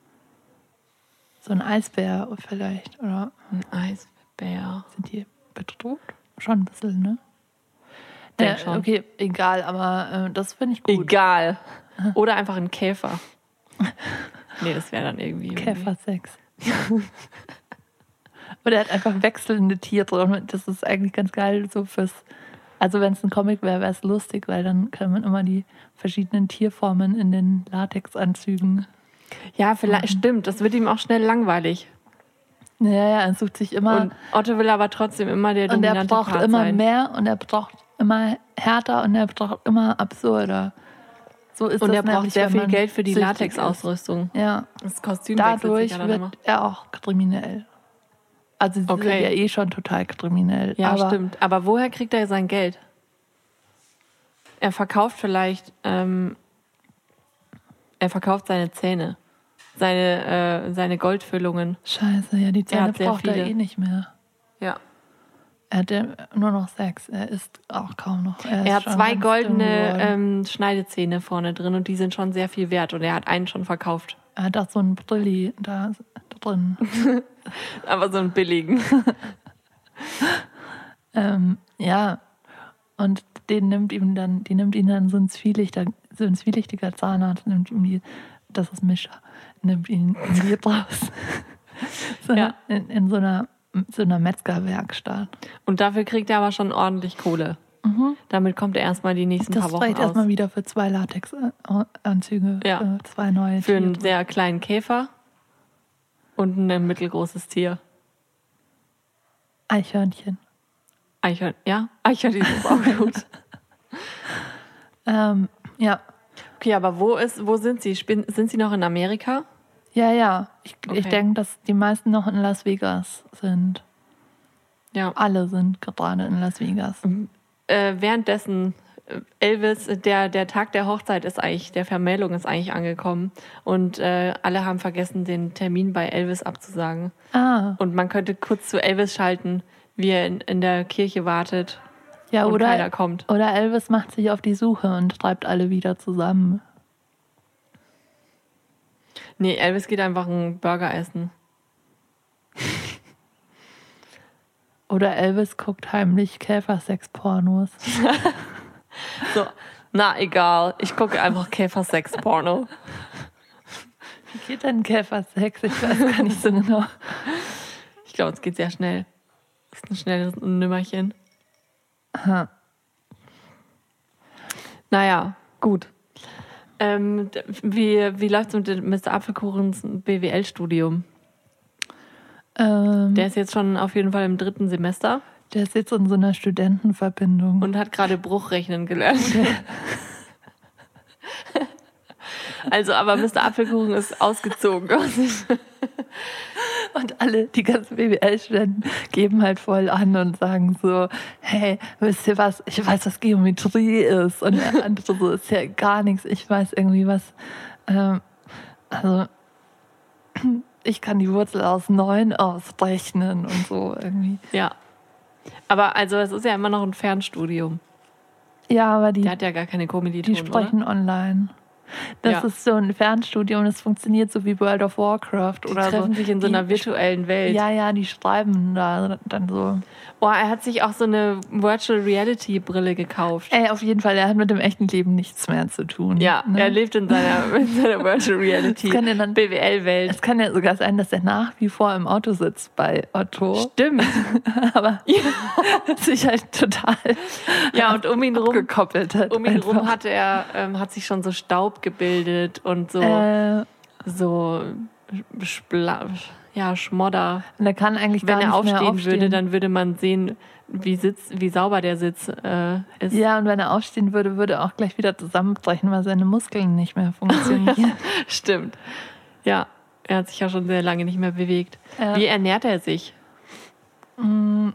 B: So ein Eisbär vielleicht. Oder
C: Ein Eisbär.
B: sind die bedroht? Schon ein bisschen, ne?
C: Denk
B: Ja,
C: schon.
B: okay, egal, aber äh, das finde ich gut.
C: Egal. Oder einfach ein Käfer. Nee, das wäre dann irgendwie... irgendwie-
B: Käfersex. Oder er hat einfach wechselnde Tiere und das ist eigentlich ganz geil so fürs... Also wenn es ein Comic wäre, wäre es lustig, weil dann kann man immer die verschiedenen Tierformen in den Latexanzügen...
C: Ja, vielleicht stimmt. Das wird ihm auch schnell langweilig.
B: Ja, ja, er sucht sich immer...
C: Und Otto will aber trotzdem immer der
B: Und er
C: dominante
B: braucht
C: Part
B: immer
C: sein.
B: mehr und er braucht immer härter und er braucht immer absurder. So ist
C: Und
B: das
C: er braucht
B: nämlich,
C: sehr
B: wenn
C: viel
B: man
C: Geld für die
B: süchtig
C: Latexausrüstung.
B: ist. Ja,
C: Das Kostüm wechselt sich
B: dadurch
C: ja dann immer.
B: wird er auch kriminell. Also sie
C: Okay.
B: sind ja eh schon total kriminell.
C: Ja,
B: aber
C: stimmt. Aber woher kriegt er sein Geld? Er verkauft vielleicht, ähm, er verkauft seine Zähne, seine, äh, seine Goldfüllungen.
B: Scheiße, ja, die Zähne
C: hat sehr
B: braucht er
C: viele.
B: eh nicht mehr.
C: Ja.
B: Er hat ja nur noch Sex. Er isst auch kaum noch. Er, ist
C: Er hat
B: schon
C: zwei
B: ganz dünn
C: goldene
B: geworden.
C: ähm, Schneidezähne vorne drin und die sind schon sehr viel wert und er hat einen schon verkauft.
B: Er hat auch so einen Brilli da drin.
C: Aber so einen billigen.
B: ähm, ja, und den nimmt ihm dann, die nimmt ihn dann so ein zwielichtiger, so ein zwielichtiger Zahnarzt, nimmt ihm die, das ist Mischa, nimmt ihn in die raus. so
C: Ja.
B: in, in so einer, so einer Metzgerwerkstatt.
C: Und dafür kriegt er aber schon ordentlich Kohle. Damit kommt er erstmal die nächsten
B: Das
C: paar Wochen
B: reicht
C: aus.
B: erstmal wieder für zwei Latexanzüge,
C: Ja.
B: für zwei neue
C: Für einen
B: Tiere.
C: sehr kleinen Käfer und ein mittelgroßes Tier.
B: Eichhörnchen.
C: Eichhörnchen, ja? Eichhörnchen ist auch gut.
B: Ähm, ja,
C: Okay, aber wo ist, wo sind sie? Spin- Sind sie noch in Amerika?
B: ja, ja. Ich,
C: Okay.
B: ich denke, dass die meisten noch in Las Vegas sind.
C: Ja.
B: Alle sind gerade in Las Vegas.
C: Äh, währenddessen, äh, Elvis, der, der Tag der Hochzeit ist eigentlich, der Vermählung ist eigentlich angekommen. Und äh, alle haben vergessen, den Termin bei Elvis abzusagen.
B: Ah,
C: Und man könnte kurz zu Elvis schalten, wie er in, in der Kirche wartet
B: ja,
C: und
B: oder,
C: keiner kommt.
B: oder Elvis macht sich auf die Suche und treibt alle wieder zusammen.
C: Nee, Elvis geht einfach einen Burger essen.
B: Oder Elvis guckt heimlich Käfersex-Pornos.
C: So, na egal, ich gucke einfach Käfersex-Porno.
B: Wie geht denn Käfersex? Ich weiß gar nicht so genau.
C: Ich glaube, es geht sehr schnell. Das ist ein schnelles Nümmerchen.
B: Aha.
C: Naja, gut. Ähm, d- wie wie läuft es mit dem Mister Apfelkuchens B W L-Studium?
B: Ähm,
C: Der
B: der,
C: ist jetzt schon auf jeden Fall im dritten Semester
B: ist jetzt in so einer Studentenverbindung.
C: und hat gerade Bruchrechnen gelernt. Also, aber Mister Apfelkuchen ist ausgezogen.
B: Und alle, die ganzen B W L-Studenten, geben halt voll an und sagen so, hey, wisst ihr was, ich weiß, was Geometrie ist. Und der andere so, ist ja gar nichts, ich weiß irgendwie was. Ähm, also, ich kann die Wurzel aus neun ausrechnen und so irgendwie.
C: Ja. Aber also, es ist ja immer noch ein Fernstudium.
B: Ja, aber die,
C: Der hat ja gar keine Kommilitonen,
B: die sprechen online. Das
C: Ja.
B: ist so ein Fernstudium, das funktioniert so wie World of Warcraft
C: oder? Die
B: oder so.
C: treffen sich in so
B: Die-
C: einer virtuellen Welt.
B: Ja, ja, die schreiben da dann so.
C: Boah, er hat sich auch so eine Virtual Reality Brille gekauft.
B: Ey, auf jeden Fall, er hat mit dem echten Leben nichts mehr zu tun.
C: Ja,
B: ne?
C: er lebt in seiner, in seiner Virtual Reality
B: Das kann ja dann-
C: B W L-Welt.
B: Es kann ja sogar sein, dass er nach wie vor im Auto sitzt bei Otto.
C: Stimmt.
B: Aber sich halt total
C: Ja, und um ihn rum,
B: gekoppelt hat.
C: um ihn rum
B: einfach.
C: hatte er, ähm, hat sich schon so Staub gebildet und so,
B: Äh,
C: so Spla ja, Schmodder.
B: Und er kann eigentlich
C: Wenn
B: gar
C: er
B: nicht mehr
C: aufstehen,
B: aufstehen
C: würde, dann würde man sehen, wie, Sitz, wie sauber der Sitz äh, ist.
B: Ja, und wenn er aufstehen würde, würde er auch gleich wieder zusammenbrechen, weil seine Muskeln nicht mehr funktionieren.
C: Stimmt. Ja, er hat sich ja schon sehr lange nicht mehr bewegt.
B: Ja.
C: Wie ernährt er sich?
B: Mm,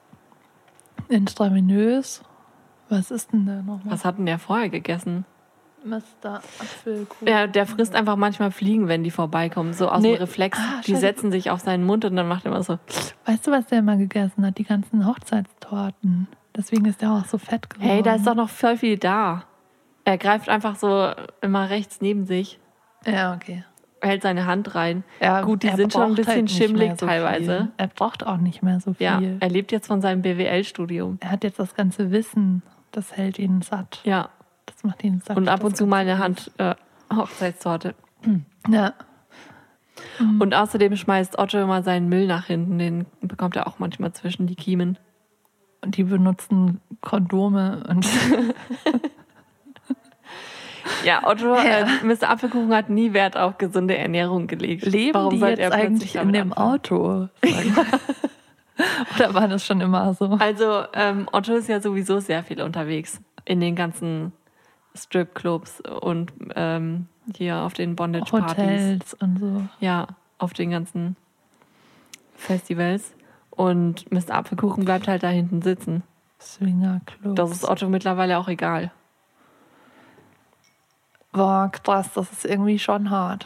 B: intravenös. Was ist denn da nochmal?
C: Was hat denn der vorher gegessen?
B: Mister Apfelkuchen.
C: Ja, der frisst einfach manchmal Fliegen, wenn die vorbeikommen. So aus
B: Nee.
C: dem Reflex.
B: Ah,
C: die
B: scheiße.
C: setzen sich auf seinen Mund und dann macht er immer so.
B: Weißt du, was der immer gegessen hat? Die ganzen Hochzeitstorten. Deswegen ist der auch so fett geworden.
C: Hey, da ist doch noch voll viel da. Er greift einfach so immer rechts neben sich,
B: Ja, okay.
C: hält seine Hand rein.
B: Ja,
C: Gut, die
B: er
C: sind schon ein
B: braucht
C: bisschen
B: halt nicht
C: schimmelig
B: mehr so
C: teilweise.
B: Viel. Er braucht auch nicht mehr so viel.
C: Ja, er lebt jetzt von seinem B W L-Studium.
B: Er hat jetzt das ganze Wissen. Das hält ihn satt.
C: Ja,
B: Das macht ihn satt.
C: und ab und
B: das
C: zu mal
B: ganze
C: eine Hand äh, Hochzeitstorte.
B: Wissen. Ja.
C: Und außerdem schmeißt Otto immer seinen Müll nach hinten. Den bekommt er auch manchmal zwischen die Kiemen.
B: Und die benutzen Kondome und
C: Ja, Otto,
B: Ja.
C: äh, Mister Apfelkuchen hat nie Wert auf gesunde Ernährung gelegt.
B: leben
C: Warum
B: die
C: sollte
B: jetzt
C: er
B: eigentlich
C: plötzlich
B: in
C: damit
B: dem
C: anfangen?
B: Auto? Oder war das schon immer so?
C: Also ähm, Otto ist ja sowieso sehr viel unterwegs in den ganzen Stripclubs und ähm, hier auf den Bondage-Partys.
B: Hotels und so.
C: Ja, auf den ganzen Festivals. Und Mister Apfelkuchen bleibt halt da hinten sitzen.
B: Swingerclub.
C: Das ist Otto mittlerweile auch egal.
B: Boah, krass, das ist irgendwie schon hart.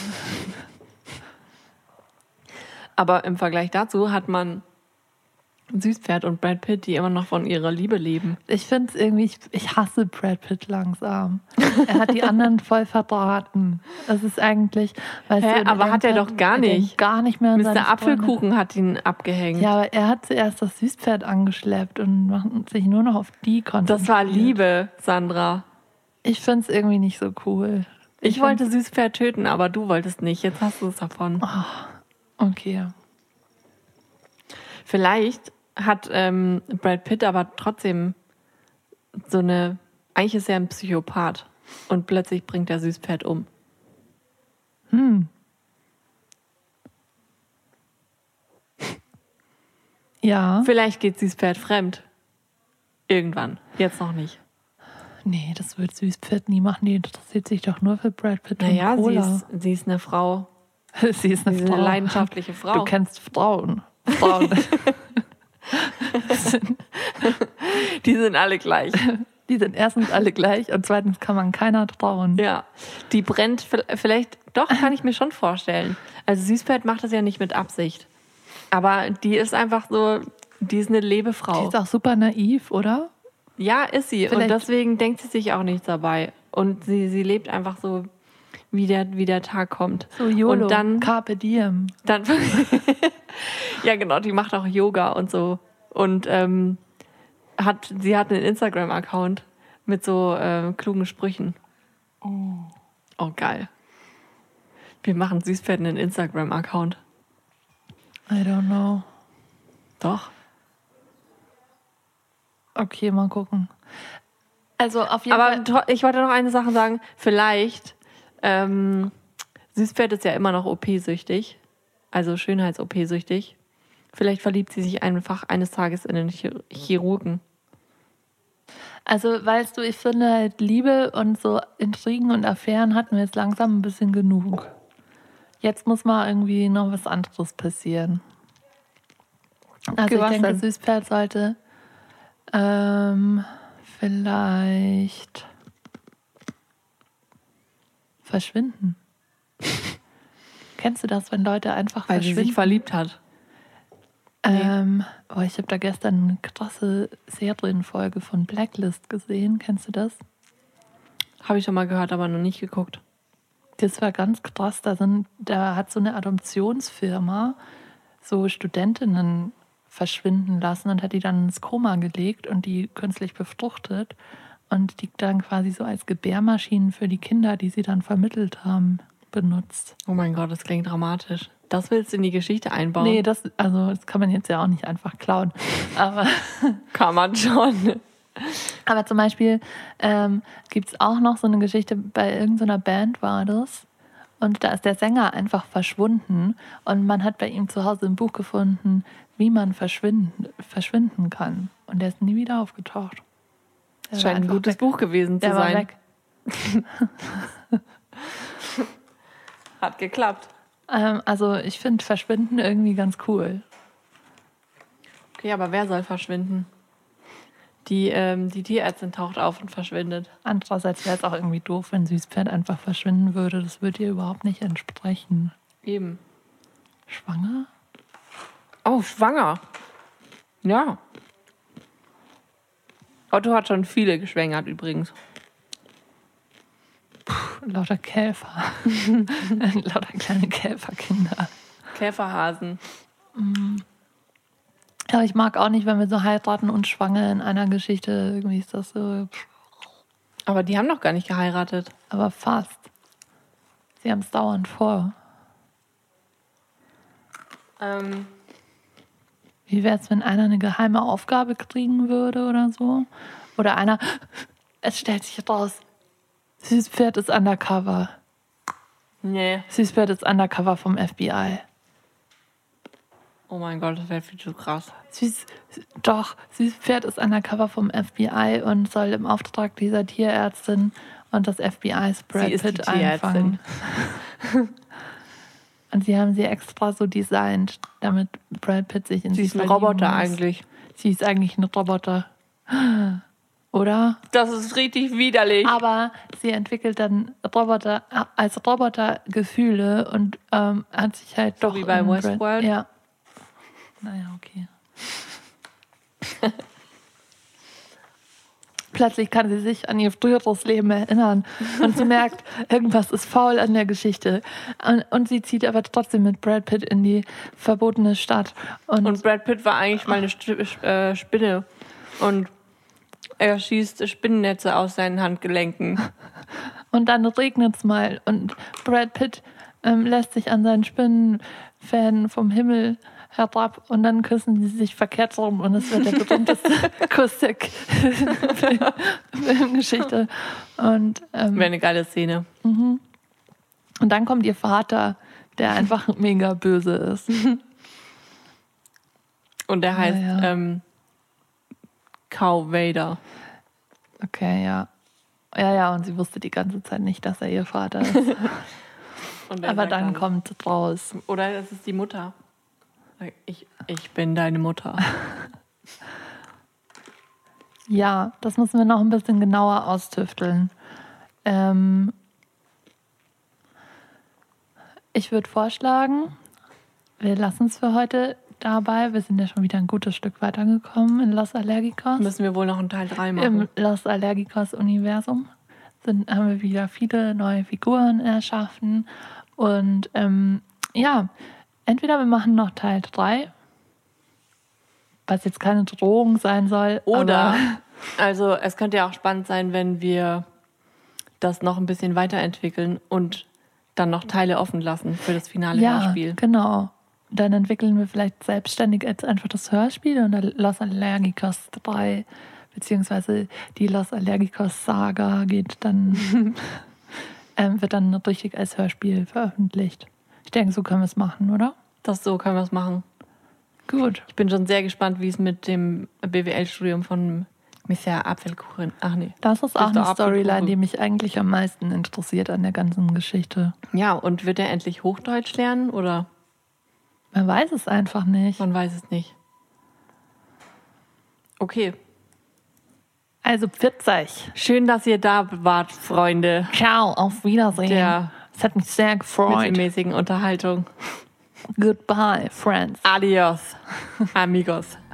C: Aber im Vergleich dazu hat man Süßpferd und Brad Pitt, die immer noch von ihrer Liebe leben.
B: Ich finde es irgendwie, ich, ich hasse Brad Pitt langsam. Er hat die anderen voll verbraten. Das ist eigentlich, weißt
C: Hä,
B: du, der
C: aber hat
B: denkt
C: er
B: halt-
C: doch gar
B: er denkt
C: nicht.
B: Gar nicht mehr an seine
C: Mister
B: Freunde.
C: Apfelkuchen hat ihn abgehängt.
B: Ja, aber er hat zuerst das Süßpferd angeschleppt und macht sich nur noch auf die konzentriert.
C: Das war Liebe, Sandra.
B: Ich finde es irgendwie nicht so cool.
C: Ich,
B: Ich
C: wollte Süßpferd töten, aber du wolltest nicht. Jetzt hast du es davon.
B: Okay.
C: Vielleicht hat ähm, Brad Pitt aber trotzdem so eine... Eigentlich ist er ein Psychopath. Und plötzlich bringt er Süßpferd um.
B: Hm. Ja.
C: Vielleicht geht Süßpferd fremd. Irgendwann. Jetzt noch nicht.
B: Nee, das wird Süßpferd nie machen. Die interessiert sich doch nur für Brad Pitt
C: Naja,
B: und
C: sie
B: Cola.
C: ist, sie ist eine Frau.
B: sie ist eine,
C: Sie ist
B: Frau.
C: eine leidenschaftliche Frau.
B: Du kennst Frauen. Frauen.
C: Die sind alle gleich.
B: Die sind erstens alle gleich und zweitens kann man keiner trauen.
C: Ja, die brennt vielleicht, doch, kann ich mir schon vorstellen. Also Süßpferd macht das ja nicht mit Absicht. Aber die ist einfach so, die ist eine
B: Die
C: Lebefrau.
B: ist auch super naiv, oder?
C: Ja, ist sie. Und
B: Vielleicht-
C: deswegen denkt sie sich auch nichts dabei. Und sie, sie lebt einfach so, wie der, wie der Tag kommt.
B: So YOLO,
C: Und dann,
B: Carpe Diem.
C: dann ja genau, die macht auch Yoga und so. Und ähm, hat, sie hat einen Instagram-Account mit so äh, klugen Sprüchen.
B: Oh.
C: Oh, geil. Wir machen Süßpferd einen Instagram-Account.
B: I don't know.
C: Doch.
B: Okay, mal gucken. Also auf jeden
C: Aber
B: Fall.
C: tro- ich wollte noch eine Sache sagen. Vielleicht, ähm, Süßpferd ist ja immer noch O P-süchtig. Also Schönheits-O P-süchtig. Vielleicht verliebt sie sich einfach eines Tages in einen Chir- Chirurgen.
B: Also, weißt du, ich finde halt Liebe und so Intrigen und Affären hatten wir jetzt langsam ein bisschen genug. Jetzt muss mal irgendwie noch was anderes passieren. Also
C: Okay,
B: ich
C: was
B: denke,
C: denn?
B: Süßpferd sollte ähm, vielleicht verschwinden. Kennst du das, wenn Leute einfach
C: Weil sie
B: verschwinden?
C: sich verliebt hat.
B: Ähm, oh, ich habe da gestern eine krasse Serienfolge von Blacklist gesehen. Kennst du das?
C: Habe ich schon mal gehört, aber noch nicht geguckt.
B: Das war ganz krass. Da, sind, da hat so eine Adoptionsfirma so Studentinnen verschwinden lassen und hat die dann ins Koma gelegt und die künstlich befruchtet und die dann quasi so als Gebärmaschinen für die Kinder, die sie dann vermittelt haben, benutzt.
C: Oh mein Gott, das klingt dramatisch. Das willst du in die Geschichte einbauen?
B: Nee, das, also, das kann man jetzt ja auch nicht einfach klauen. Aber,
C: Kann man schon.
B: aber zum Beispiel ähm, gibt es auch noch so eine Geschichte, bei irgendeiner Band war das. Und da ist der Sänger einfach verschwunden. Und man hat bei ihm zu Hause ein Buch gefunden, wie man verschwinden, verschwinden kann. Und der ist nie wieder aufgetaucht. Der
C: Das
B: war
C: scheint ein
B: einfach
C: gutes
B: weg.
C: Buch gewesen zu
B: Der war
C: sein.
B: weg.
C: Hat geklappt.
B: Ähm, also ich finde Verschwinden irgendwie ganz cool.
C: Okay, aber wer soll verschwinden? Die, ähm, die Tierärztin taucht auf und verschwindet.
B: Andererseits wäre es auch irgendwie doof, wenn Süßpferd einfach verschwinden würde. Das würde ihr überhaupt nicht entsprechen.
C: Eben.
B: Schwanger?
C: Oh, schwanger. Ja. Otto hat schon viele geschwängert übrigens.
B: Puh, lauter Käfer. Lauter kleine Käferkinder.
C: Käferhasen.
B: Ja, ich mag auch nicht, wenn wir so heiraten und schwanger in einer Geschichte. Irgendwie ist das so.
C: Aber die haben noch gar nicht geheiratet.
B: Aber fast. Sie haben es dauernd vor.
C: Ähm,
B: Wie wäre es, wenn einer eine geheime Aufgabe kriegen würde oder so? Oder einer, es stellt sich raus, Süßpferd ist undercover.
C: nee.
B: Süßpferd ist undercover vom F B I.
C: Oh mein Gott, das wäre viel zu krass.
B: Süß, doch, Süßpferd ist undercover vom F B I und soll im Auftrag dieser Tierärztin und des F B Is Brad
C: Sie ist die
B: Pitt
C: Tierärztin.
B: einfangen. Und sie haben sie extra so designt, damit Brad Pitt sich in
C: Sie
B: sie
C: ist ein
B: verlieben
C: Roboter
B: muss.
C: eigentlich.
B: Sie ist eigentlich ein Roboter. Oder?
C: Das ist richtig widerlich.
B: Aber sie entwickelt dann Roboter als Roboter Gefühle und ähm, hat sich halt
C: So
B: doch
C: wie bei
B: in Brad-
C: Westworld?
B: Ja. Naja, okay. Plötzlich kann sie sich an ihr früheres Leben erinnern und sie merkt, irgendwas ist faul an der Geschichte. Und, und sie zieht aber trotzdem mit Brad Pitt in die verbotene Stadt. Und,
C: Und Brad Pitt war eigentlich mal eine St- äh, Spinne. Und er schießt Spinnennetze aus seinen Handgelenken.
B: und dann regnet es mal und Brad Pitt ähm, lässt sich an seinen Spinnenfäden vom Himmel herab und dann küssen sie sich verkehrt rum und es wird der berühmteste Kuss der K- Filmgeschichte. Und, ähm,
C: Wäre eine geile Szene.
B: und dann kommt ihr Vater, der einfach mega böse ist.
C: Und der heißt
B: Ja, ja.
C: ähm, Cow Vader.
B: Okay, ja. Ja, ja, und sie wusste die ganze Zeit nicht, dass er ihr Vater ist.
C: Und er
B: Aber
C: sagt
B: dann kommt es raus.
C: Oder das ist die Mutter. Ich, ich bin deine Mutter.
B: Ja, das müssen wir noch ein bisschen genauer austüfteln. Ähm, ich würde vorschlagen, wir lassen es für heute dabei. Wir sind ja schon wieder ein gutes Stück weitergekommen in Los Allergicos.
C: Müssen wir wohl noch einen Teil drei machen.
B: Im Los Allergicos-Universum sind, haben wir wieder viele neue Figuren erschaffen. Und ähm, ja, entweder wir machen noch Teil drei, was jetzt keine Drohung sein soll.
C: Oder,
B: aber
C: also es könnte ja auch spannend sein, wenn wir das noch ein bisschen weiterentwickeln und dann noch Teile offen lassen für das finale
B: ja,
C: Hörspiel.
B: genau. Dann entwickeln wir vielleicht selbstständig jetzt einfach das Hörspiel und dann Los Allergicos drei, beziehungsweise die Los Allergicos Saga geht dann, ähm, wird dann richtig als Hörspiel veröffentlicht. Ich denke, so können wir es machen, oder?
C: Das so können wir es machen.
B: Gut.
C: Ich bin schon sehr gespannt, wie es mit dem B W L-Studium von Monsieur Apfelkuchen. Ach nee.
B: Das ist auch
C: Bist du
B: eine Storyline,
C: Apfelkuchen?
B: die mich eigentlich am meisten interessiert an der ganzen Geschichte.
C: Ja, und wird er endlich Hochdeutsch lernen oder
B: Man weiß es einfach nicht.
C: man weiß es nicht. Okay.
B: Also, pfiat euch.
C: Schön, dass ihr da wart, Freunde.
B: Ciao, auf Wiedersehen.
C: Der
B: Es hat mich sehr gefreut.
C: mittelmäßigen Unterhaltung.
B: Goodbye, friends.
C: Adios, amigos.